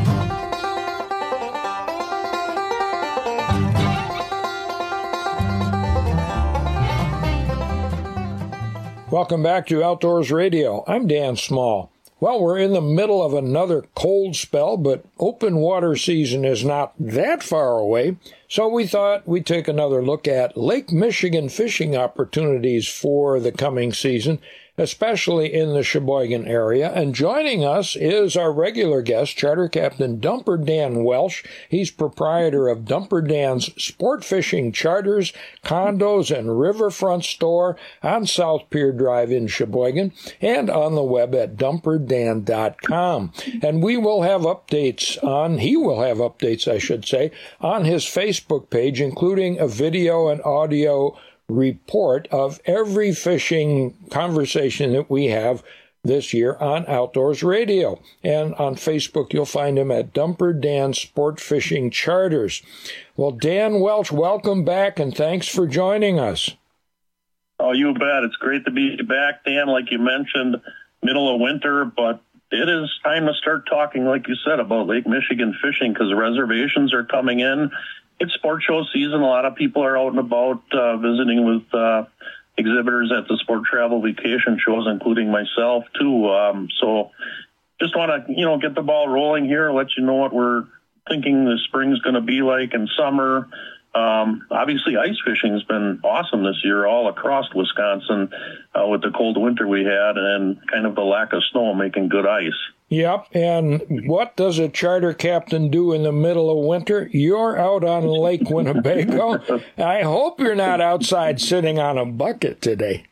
Welcome back to Outdoors Radio. I'm Dan Small. Well, we're in the middle of another cold spell, but open water season is not that far away, so we thought we'd take another look at Lake Michigan fishing opportunities for the coming season, especially in the Sheboygan area. And joining us is our regular guest, Charter Captain Dumper Dan Welsh. He's proprietor of Dumper Dan's Sport Fishing Charters, Condos, and Riverfront Store on South Pier Drive in Sheboygan and on the web at dumper dan dot com. And we will have updates on, he will have updates, I should say, on his Facebook page, including a video and audio report of every fishing conversation that we have this year on Outdoors Radio. And on Facebook, you'll find him at Dumper Dan Sport Fishing Charters. Well, Dan Welch, welcome back, and thanks for joining us. Oh, you bet. It's great to be back, Dan. Like you mentioned, middle of winter, but it is time to start talking, like you said, about Lake Michigan fishing because reservations are coming in. It's sport show season. A lot of people are out and about uh, visiting with uh, exhibitors at the sport travel vacation shows, including myself, too. Um, so just want to, you know, get the ball rolling here, let you know what we're thinking the spring's going to be like in summer. Um, obviously, ice fishing has been awesome this year all across Wisconsin uh, with the cold winter we had and kind of the lack of snow making good ice. Yep, and what does a charter captain do in the middle of winter? You're out on Lake Winnebago. I hope you're not outside sitting on a bucket today.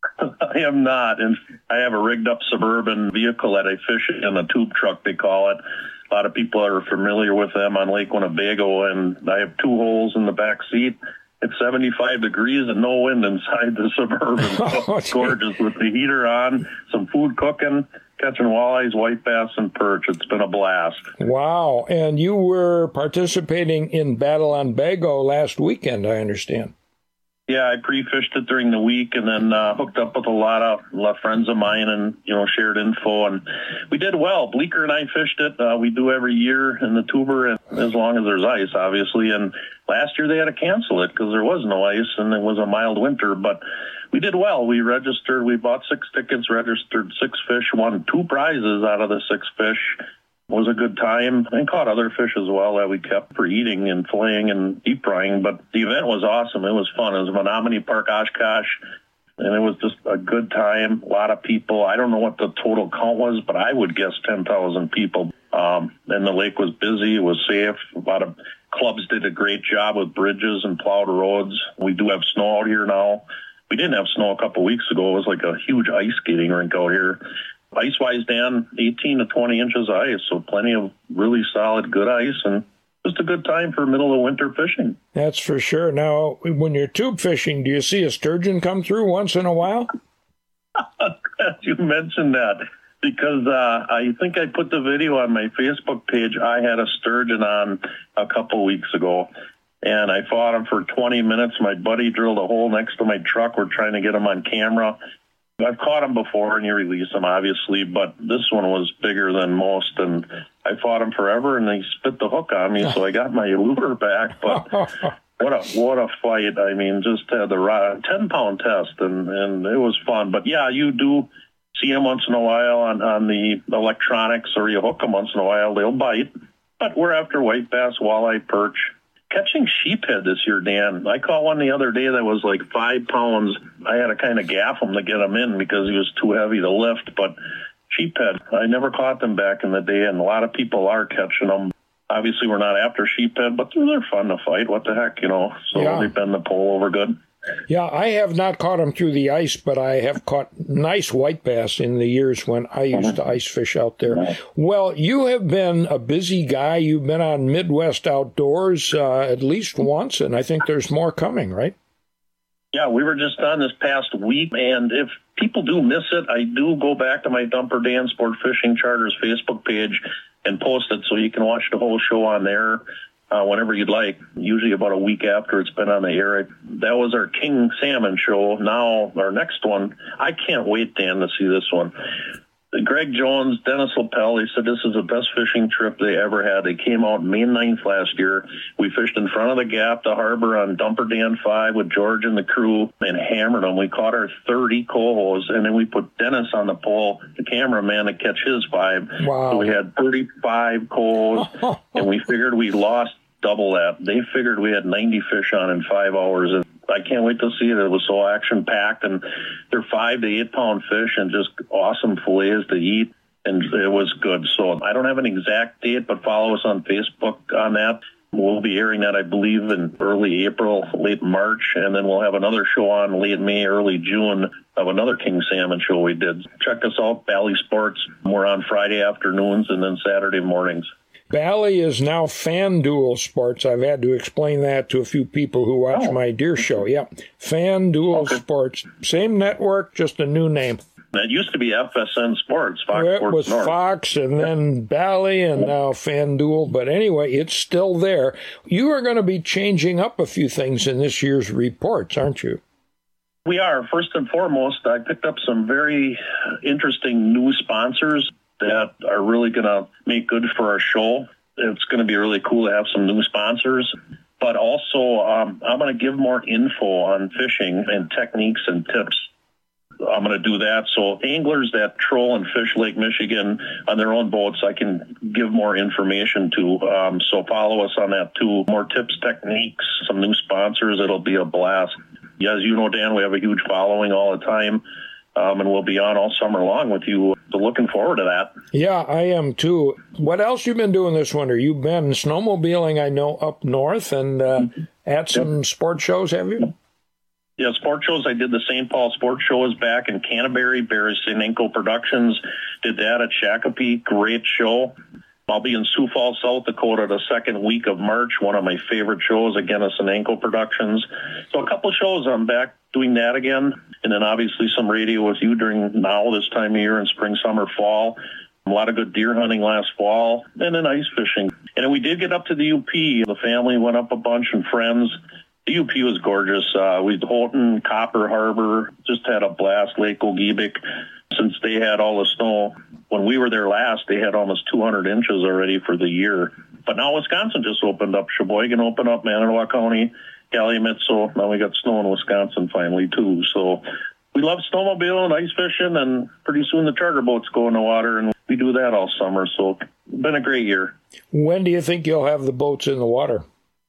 I am not, and I have a rigged up Suburban vehicle that I fish in, a tube truck they call it. A lot of people are familiar with them on Lake Winnebago, and I have two holes in the back seat. It's seventy-five degrees and no wind inside the Suburban. So it's gorgeous with the heater on, some food cooking, catching walleyes, white bass, and perch. It's been a blast. Wow. And you were participating in Battle on Bago last weekend, I understand. Yeah, I pre-fished it during the week and then uh, hooked up with a lot of, a lot of friends of mine and, you know, shared info. And we did well. Bleecker and I fished it. Uh, we do every year in the tuber, and as long as there's ice, obviously. And last year they had to cancel it because there was no ice and it was a mild winter. But we did well. We registered. We bought six tickets, registered six fish, won two prizes out of the six fish. It was a good time, and caught other fish as well that we kept for eating and filleting and deep frying. But the event was awesome. It was fun. It was Menominee Park, Oshkosh, and it was just a good time. A lot of people. I don't know what the total count was, but I would guess ten thousand people. Um, and the lake was busy. It was safe. A lot of clubs did a great job with bridges and plowed roads. We do have snow out here now. We didn't have snow a couple weeks ago. It was like a huge ice skating rink out here. Ice-wise, Dan, eighteen to twenty inches of ice, so plenty of really solid, good ice, and just a good time for middle of winter fishing. That's for sure. Now, when you're tube fishing, do you see a sturgeon come through once in a while? You mentioned that, because uh, I think I put the video on my Facebook page. I had a sturgeon on a couple weeks ago, and I fought him for twenty minutes. My buddy drilled a hole next to my truck. We're trying to get him on camera. I've caught them before, and you release them, obviously, but this one was bigger than most, and I fought him forever, and they spit the hook on me, so I got my lure back, but what a what a fight. I mean, just had the ten-pound test, and, and it was fun. But, yeah, you do see them once in a while on, on the electronics, or you hook them once in a while, they'll bite. But we're after white bass, walleye, perch. Catching sheephead this year, Dan. I caught one the other day that was like five pounds. I had to kind of gaff him to get him in because he was too heavy to lift. But sheephead, I never caught them back in the day, and a lot of people are catching them. Obviously, we're not after sheephead, but they're fun to fight. What the heck, you know? So yeah. They bend the pole over good. Yeah, I have not caught them through the ice, but I have caught nice white bass in the years when I used to ice fish out there. Well, you have been a busy guy. You've been on Midwest Outdoors uh, at least once, and I think there's more coming, right? Yeah, we were just on this past week, and if people do miss it, I do go back to my Dumper Dan Sport Fishing Charters Facebook page and post it so you can watch the whole show on there. Uh, whenever you'd like, usually about a week after it's been on the air. That was our King Salmon show. Now, our next one, I can't wait, Dan, to see this one. Greg Jones, Dennis Lapel, they said this is the best fishing trip they ever had. They came out May ninth last year. We fished in front of the Gap, the harbor, on Dumper Dan five with George and the crew, and hammered them. We caught our thirty cohos, and then we put Dennis on the pole, the cameraman, to catch his five. Wow. So we had thirty-five cohos, and we figured we lost double that. They figured we had ninety fish on in five hours. And I can't wait to see it. It was so action-packed, and they're five to eight-pound fish and just awesome fillets to eat, and it was good. So I don't have an exact date, but follow us on Facebook on that. We'll be airing that, I believe, in early April, late March, and then we'll have another show on late May, early June of another King Salmon show we did. Check us out, Bally Sports. We're on Friday afternoons and then Saturday mornings. Bally is now FanDuel Sports. I've had to explain that to a few people who watch oh. my deer show. Yeah, FanDuel okay. Sports. Same network, just a new name. That used to be F S N Sports, Fox it Sports was North. Fox and then Bally and now FanDuel. But anyway, it's still there. You are going to be changing up a few things in this year's reports, aren't you? We are. First and foremost, I picked up some very interesting new sponsors that are really going to make good for our show. It's going to be really cool to have some new sponsors. But also, um, I'm going to give more info on fishing and techniques and tips. I'm going to do that. So anglers that troll and fish Lake Michigan on their own boats, I can give more information to. Um, so follow us on that too. More tips, techniques, some new sponsors. It'll be a blast. Yeah, as you know, Dan, we have a huge following all the time. Um, and we'll be on all summer long with you. So looking forward to that. Yeah, I am too. What else you been doing this winter? You've been snowmobiling, I know, up north and uh, at some yep. sport shows, have you? Yeah, sport shows. I did the Saint Paul Sport Show is back in Canterbury. Barry Sinenko Productions did that at Shakopee. Great show. I'll be in Sioux Falls, South Dakota, the second week of March. One of my favorite shows, again, is Sinenko Productions. So a couple shows I'm back doing that again. And then obviously some radio with you during now this time of year in spring, summer, fall. A lot of good deer hunting last fall, and then ice fishing. And then we did get up to the U P. The family went up a bunch and friends. The U P was gorgeous. Uh, we Houghton, Copper Harbor, just had a blast. Lake Ogeebic, since they had all the snow. When we were there last, they had almost two hundred inches already for the year. But now Wisconsin just opened up. Sheboygan opened up, Manitowoc County, Calumet. So now we got snow in Wisconsin finally, too. So we love snowmobile and ice fishing, and pretty soon the charter boats go in the water, and we do that all summer. So it's been a great year. When do you think you'll have the boats in the water?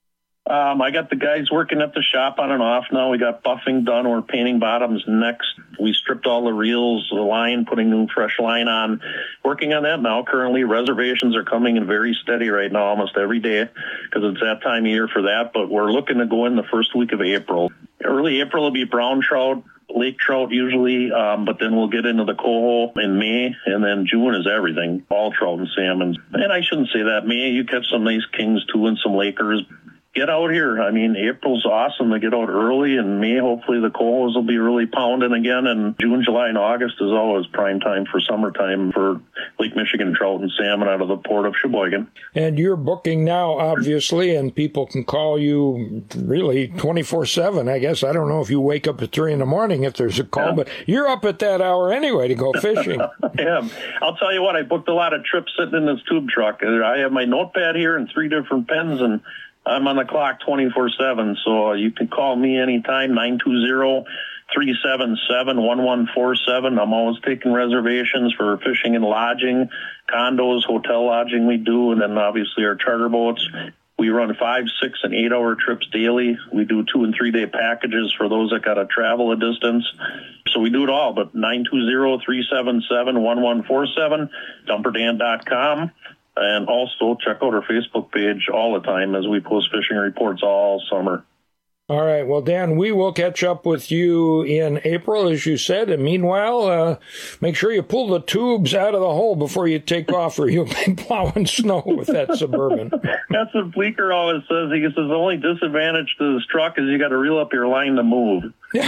Um, I got the guys working at the shop on and off now. We got buffing done. We're painting bottoms next. We stripped all the reels, the line, putting new fresh line on. Working on that now. Currently, reservations are coming in very steady right now, almost every day, because it's that time of year for that. But we're looking to go in the first week of April. Early April will be brown trout, lake trout usually, um, but then we'll get into the coho in May, and then June is everything, all trout and salmon. And I shouldn't say that. May, you catch some nice kings too and some lakers. Get out here. I mean, April's awesome to get out early, and May, hopefully the cohos will be really pounding again, and June, July, and August is always prime time for summertime for Lake Michigan trout and salmon out of the port of Sheboygan. And you're booking now, obviously, and people can call you really twenty-four seven, I guess. I don't know if you wake up at three in the morning if there's a call, yeah. But you're up at that hour anyway to go fishing. Yeah. I'll tell you what, I booked a lot of trips sitting in this tube truck. I have my notepad here and three different pens, and I'm on the clock twenty-four seven, so you can call me anytime, nine two zero, three seven seven, one one four seven. I'm always taking reservations for fishing and lodging, condos, hotel lodging we do, and then obviously our charter boats. We run five, six, and eight-hour trips daily. We do two- and three-day packages for those that got to travel a distance. So we do it all, but nine two zero, three seven seven, one one four seven, dumper dan dot com. And also check out our Facebook page all the time as we post fishing reports all summer. All right. Well, Dan, we will catch up with you in April, as you said. And meanwhile, uh, make sure you pull the tubes out of the hole before you take off, or you'll be plowing snow with that Suburban. That's what Bleeker always says. He says the only disadvantage to this truck is you got to reel up your line to move.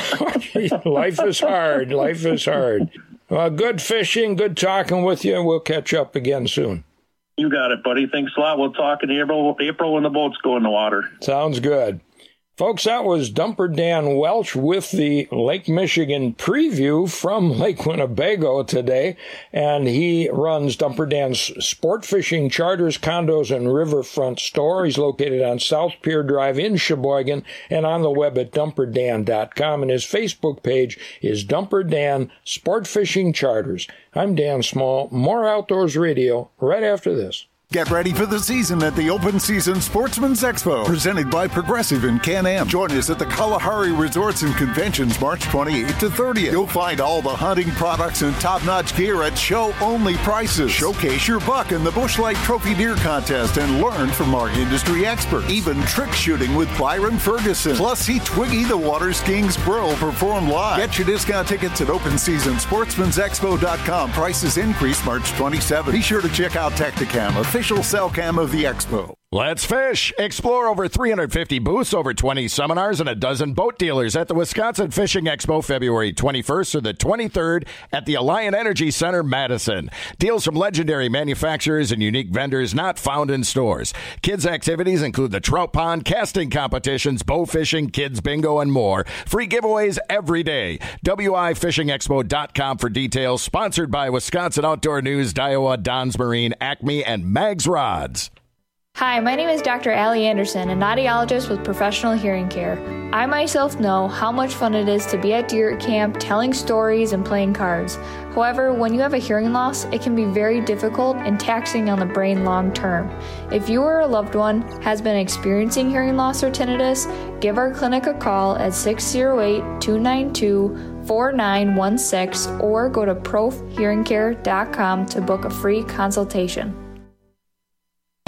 Life is hard. Life is hard. Well, good fishing. Good talking with you. We'll catch up again soon. You got it, buddy. Thanks a lot. We'll talk in April, April when the boats go in the water. Sounds good. Folks, that was Dumper Dan Welch with the Lake Michigan preview from Lake Winnebago today. And he runs Dumper Dan's sport fishing charters, condos, and riverfront store. He's located on South Pier Drive in Sheboygan and on the web at dumper dan dot com. And his Facebook page is Dumper Dan Sport Fishing Charters. I'm Dan Small. More Outdoors Radio right after this. Get ready for the season at the Open Season Sportsman's Expo, presented by Progressive and Can-Am. Join us at the Kalahari Resorts and Conventions March twenty-eighth to thirtieth. You'll find all the hunting products and top-notch gear at show-only prices. Showcase your buck in the Busch Light Trophy Deer Contest and learn from our industry experts. Even trick shooting with Byron Ferguson. Plus, see Twiggy the Water Skiing's Pro perform live. Get your discount tickets at open season sportsmans expo dot com. Prices increase March twenty-seventh. Be sure to check out Tacticam, official cell cam of the Expo. Let's fish! Explore over three hundred fifty booths, over twenty seminars, and a dozen boat dealers at the Wisconsin Fishing Expo February twenty-first through the twenty-third at the Alliant Energy Center, Madison. Deals from legendary manufacturers and unique vendors not found in stores. Kids' activities include the trout pond, casting competitions, bow fishing, kids bingo, and more. Free giveaways every day. W I fishing expo dot com for details. Sponsored by Wisconsin Outdoor News, Daiwa, Don's Marine, Acme, and Mags Rods. Hi, my name is Doctor Allie Anderson, an audiologist with Professional Hearing Care. I myself know how much fun it is to be at deer camp, telling stories and playing cards. However, when you have a hearing loss, it can be very difficult and taxing on the brain long term. If you or a loved one has been experiencing hearing loss or tinnitus, give our clinic a call at six oh eight, two nine two, four nine one six or go to prof hearing care dot com to book a free consultation.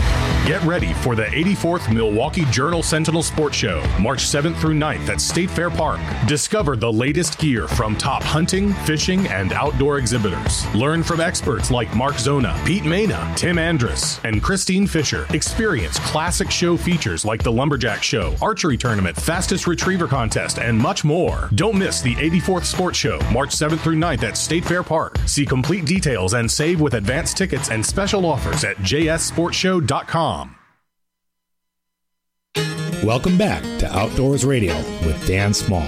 Get ready for the eighty-fourth Milwaukee Journal Sentinel Sports Show, March seventh through ninth at State Fair Park. Discover the latest gear from top hunting, fishing, and outdoor exhibitors. Learn from experts like Mark Zona, Pete Mena, Tim Andrus, and Christine Fisher. Experience classic show features like the Lumberjack Show, Archery Tournament, Fastest Retriever Contest, and much more. Don't miss the eighty-fourth Sports Show, March seventh through ninth at State Fair Park. See complete details and save with advanced tickets and special offers at j s sports show dot com. Welcome back to Outdoors Radio with Dan Small.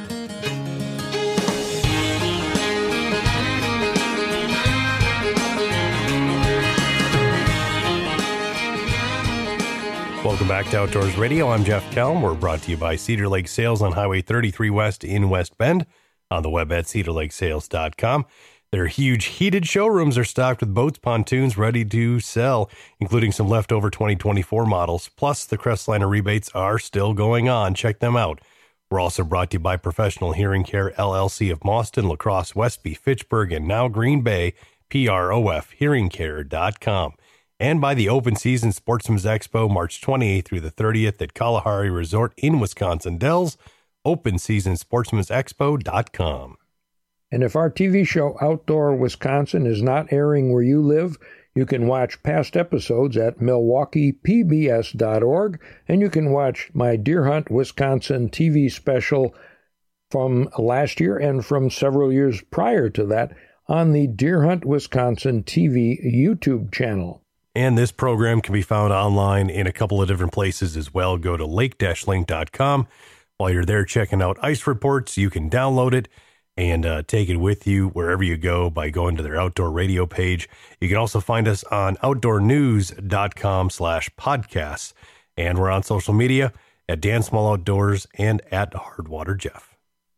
Welcome back to Outdoors Radio. I'm Jeff Kelm. We're brought to you by Cedar Lake Sales on Highway thirty-three West in West Bend, on the web at cedar lake sales dot com. Their huge heated showrooms are stocked with boats, pontoons ready to sell, including some leftover twenty twenty-four models. Plus, the Crestliner rebates are still going on. Check them out. We're also brought to you by Professional Hearing Care, L L C of Mauston, La Crosse, Westby, Fitchburg, and now Green Bay, P R O F hearing care dot com. And by the Open Season Sportsman's Expo, March twenty-eighth through the thirtieth at Kalahari Resort in Wisconsin Dells, open season sportsmans expo dot com. And if our T V show Outdoor Wisconsin is not airing where you live, you can watch past episodes at milwaukee p b s dot org, and you can watch my Deer Hunt Wisconsin T V special from last year and from several years prior to that on the Deer Hunt Wisconsin T V YouTube channel. And this program can be found online in a couple of different places as well. Go to lake dash link dot com. While you're there checking out ice reports, you can download it and uh, take it with you wherever you go by going to their outdoor radio page. You can also find us on outdoor news dot com slash podcasts. And we're on social media at Dan Small Outdoors and at Hardwater Jeff.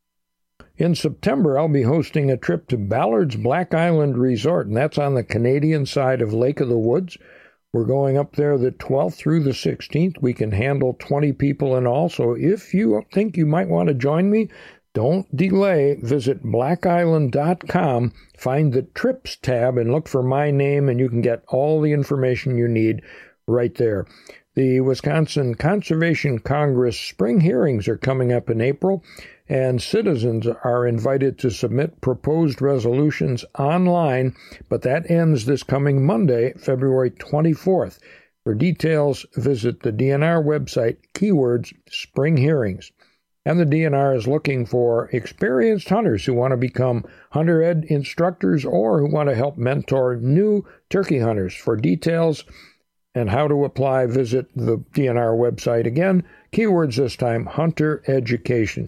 In September, I'll be hosting a trip to Ballard's Black Island Resort, and that's on the Canadian side of Lake of the Woods. We're going up there the twelfth through the sixteenth. We can handle twenty people in all, so if you think you might want to join me, don't delay. Visit black island dot com, find the Trips tab, and look for my name, and you can get all the information you need right there. The Wisconsin Conservation Congress spring hearings are coming up in April, and citizens are invited to submit proposed resolutions online, but that ends this coming Monday, February twenty-fourth. For details, visit the D N R website, keywords Spring Hearings. And the D N R is looking for experienced hunters who want to become hunter ed instructors or who want to help mentor new turkey hunters. For details and how to apply, visit the D N R website again. Keywords this time, hunter education.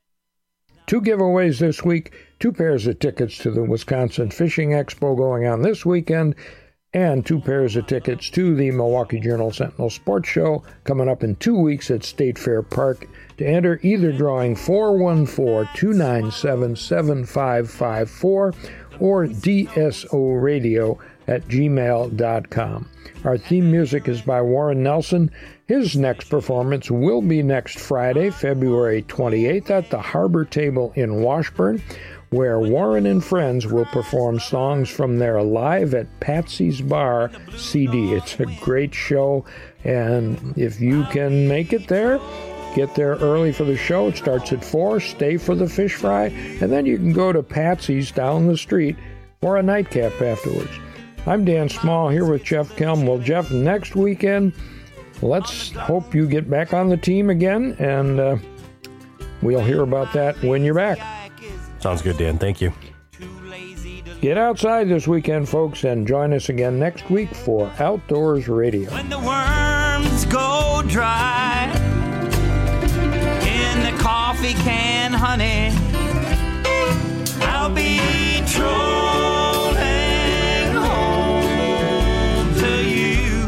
Two giveaways this week, two pairs of tickets to the Wisconsin Fishing Expo going on this weekend, and two pairs of tickets to the Milwaukee Journal Sentinel Sports Show coming up in two weeks at State Fair Park. To enter, either drawing four one four, two nine seven, seven five five four or D S O radio at gmail dot com. Our theme music is by Warren Nelson. His next performance will be next Friday, February twenty-eighth at the Harbor Table in Washburn, where Warren and friends will perform songs from their Live at Patsy's Bar C D. It's a great show, and if you can make it there, get there early for the show. It starts at four, stay for the fish fry, and then you can go to Patsy's down the street for a nightcap afterwards. I'm Dan Small here with Jeff Kelm. Well, Jeff, next weekend, let's hope you get back on the team again, and uh, we'll hear about that when you're back. Sounds good, Dan. Thank you. Get outside this weekend, folks, and join us again next week for Outdoors Radio. When the worms go dry in the coffee can, honey, I'll be trolling home to you.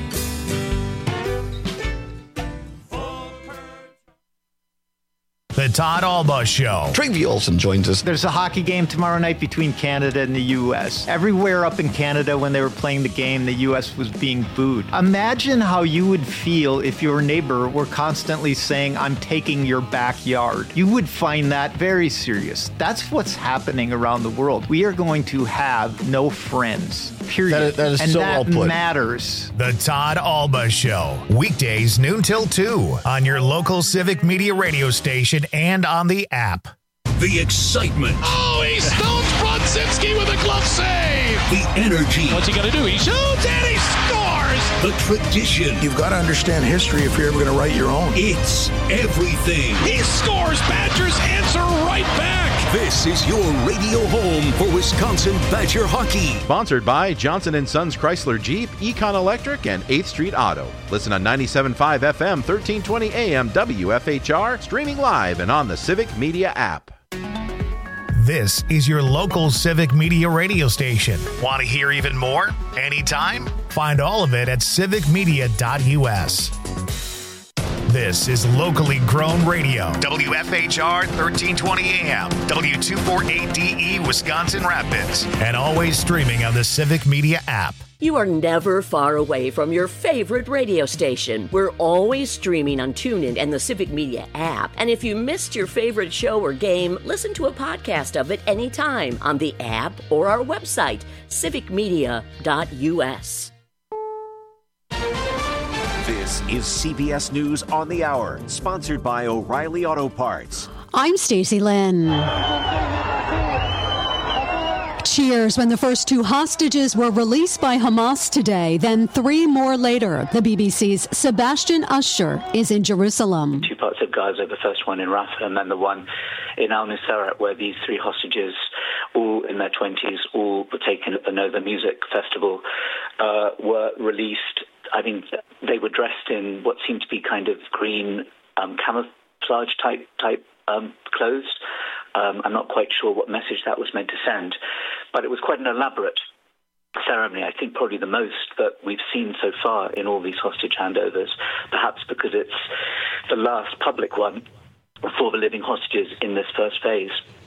The Todd Alba Show. Tryggvi Olsen joins us. There's a hockey game tomorrow night between Canada and the U S. Everywhere up in Canada when they were playing the game, the U S was being booed. Imagine how you would feel if your neighbor were constantly saying, I'm taking your backyard. You would find that very serious. That's what's happening around the world. We are going to have no friends, period. That is, that is and so that well put. matters. The Todd Alba Show. Weekdays noon till two on your local Civic Media radio station and on the app. The excitement. Oh, he stones Brodzinski with a glove save. The energy. What's he going to do? He shoots and he scores. The tradition. You've got to understand history if you're ever going to write your own. It's everything. He scores. Badgers answer right back. This is your radio home for Wisconsin Badger hockey. Sponsored by Johnson and Sons Chrysler Jeep, Econ Electric, and eighth Street Auto. Listen on ninety-seven point five F M, thirteen twenty A M W F H R, streaming live and on the Civic Media app. This is your local Civic Media radio station. Want to hear even more? Anytime? Find all of it at civic media dot U S. This is locally grown radio. W F H R thirteen twenty A M, W two forty-eight D E Wisconsin Rapids, and always streaming on the Civic Media app. You are never far away from your favorite radio station. We're always streaming on TuneIn and the Civic Media app. And if you missed your favorite show or game, listen to a podcast of it anytime on the app or our website, civic media dot U S. This is C B S News on the Hour, sponsored by O'Reilly Auto Parts. I'm Stacey Lynn. Cheers when the first two hostages were released by Hamas today, then three more later. The B B C's Sebastian Usher is in Jerusalem. Two parts of Gaza, the first one in Rafah and then the one in Al-Nusayrat, where these three hostages, all in their twenties, all were taken at the Nova Music Festival, uh, were released. I mean, they were dressed in what seemed to be kind of green um, camouflage type type um, clothes. Um, I'm not quite sure what message that was meant to send, but it was quite an elaborate ceremony, I think probably the most that we've seen so far in all these hostage handovers, perhaps because it's the last public one for the living hostages in this first phase.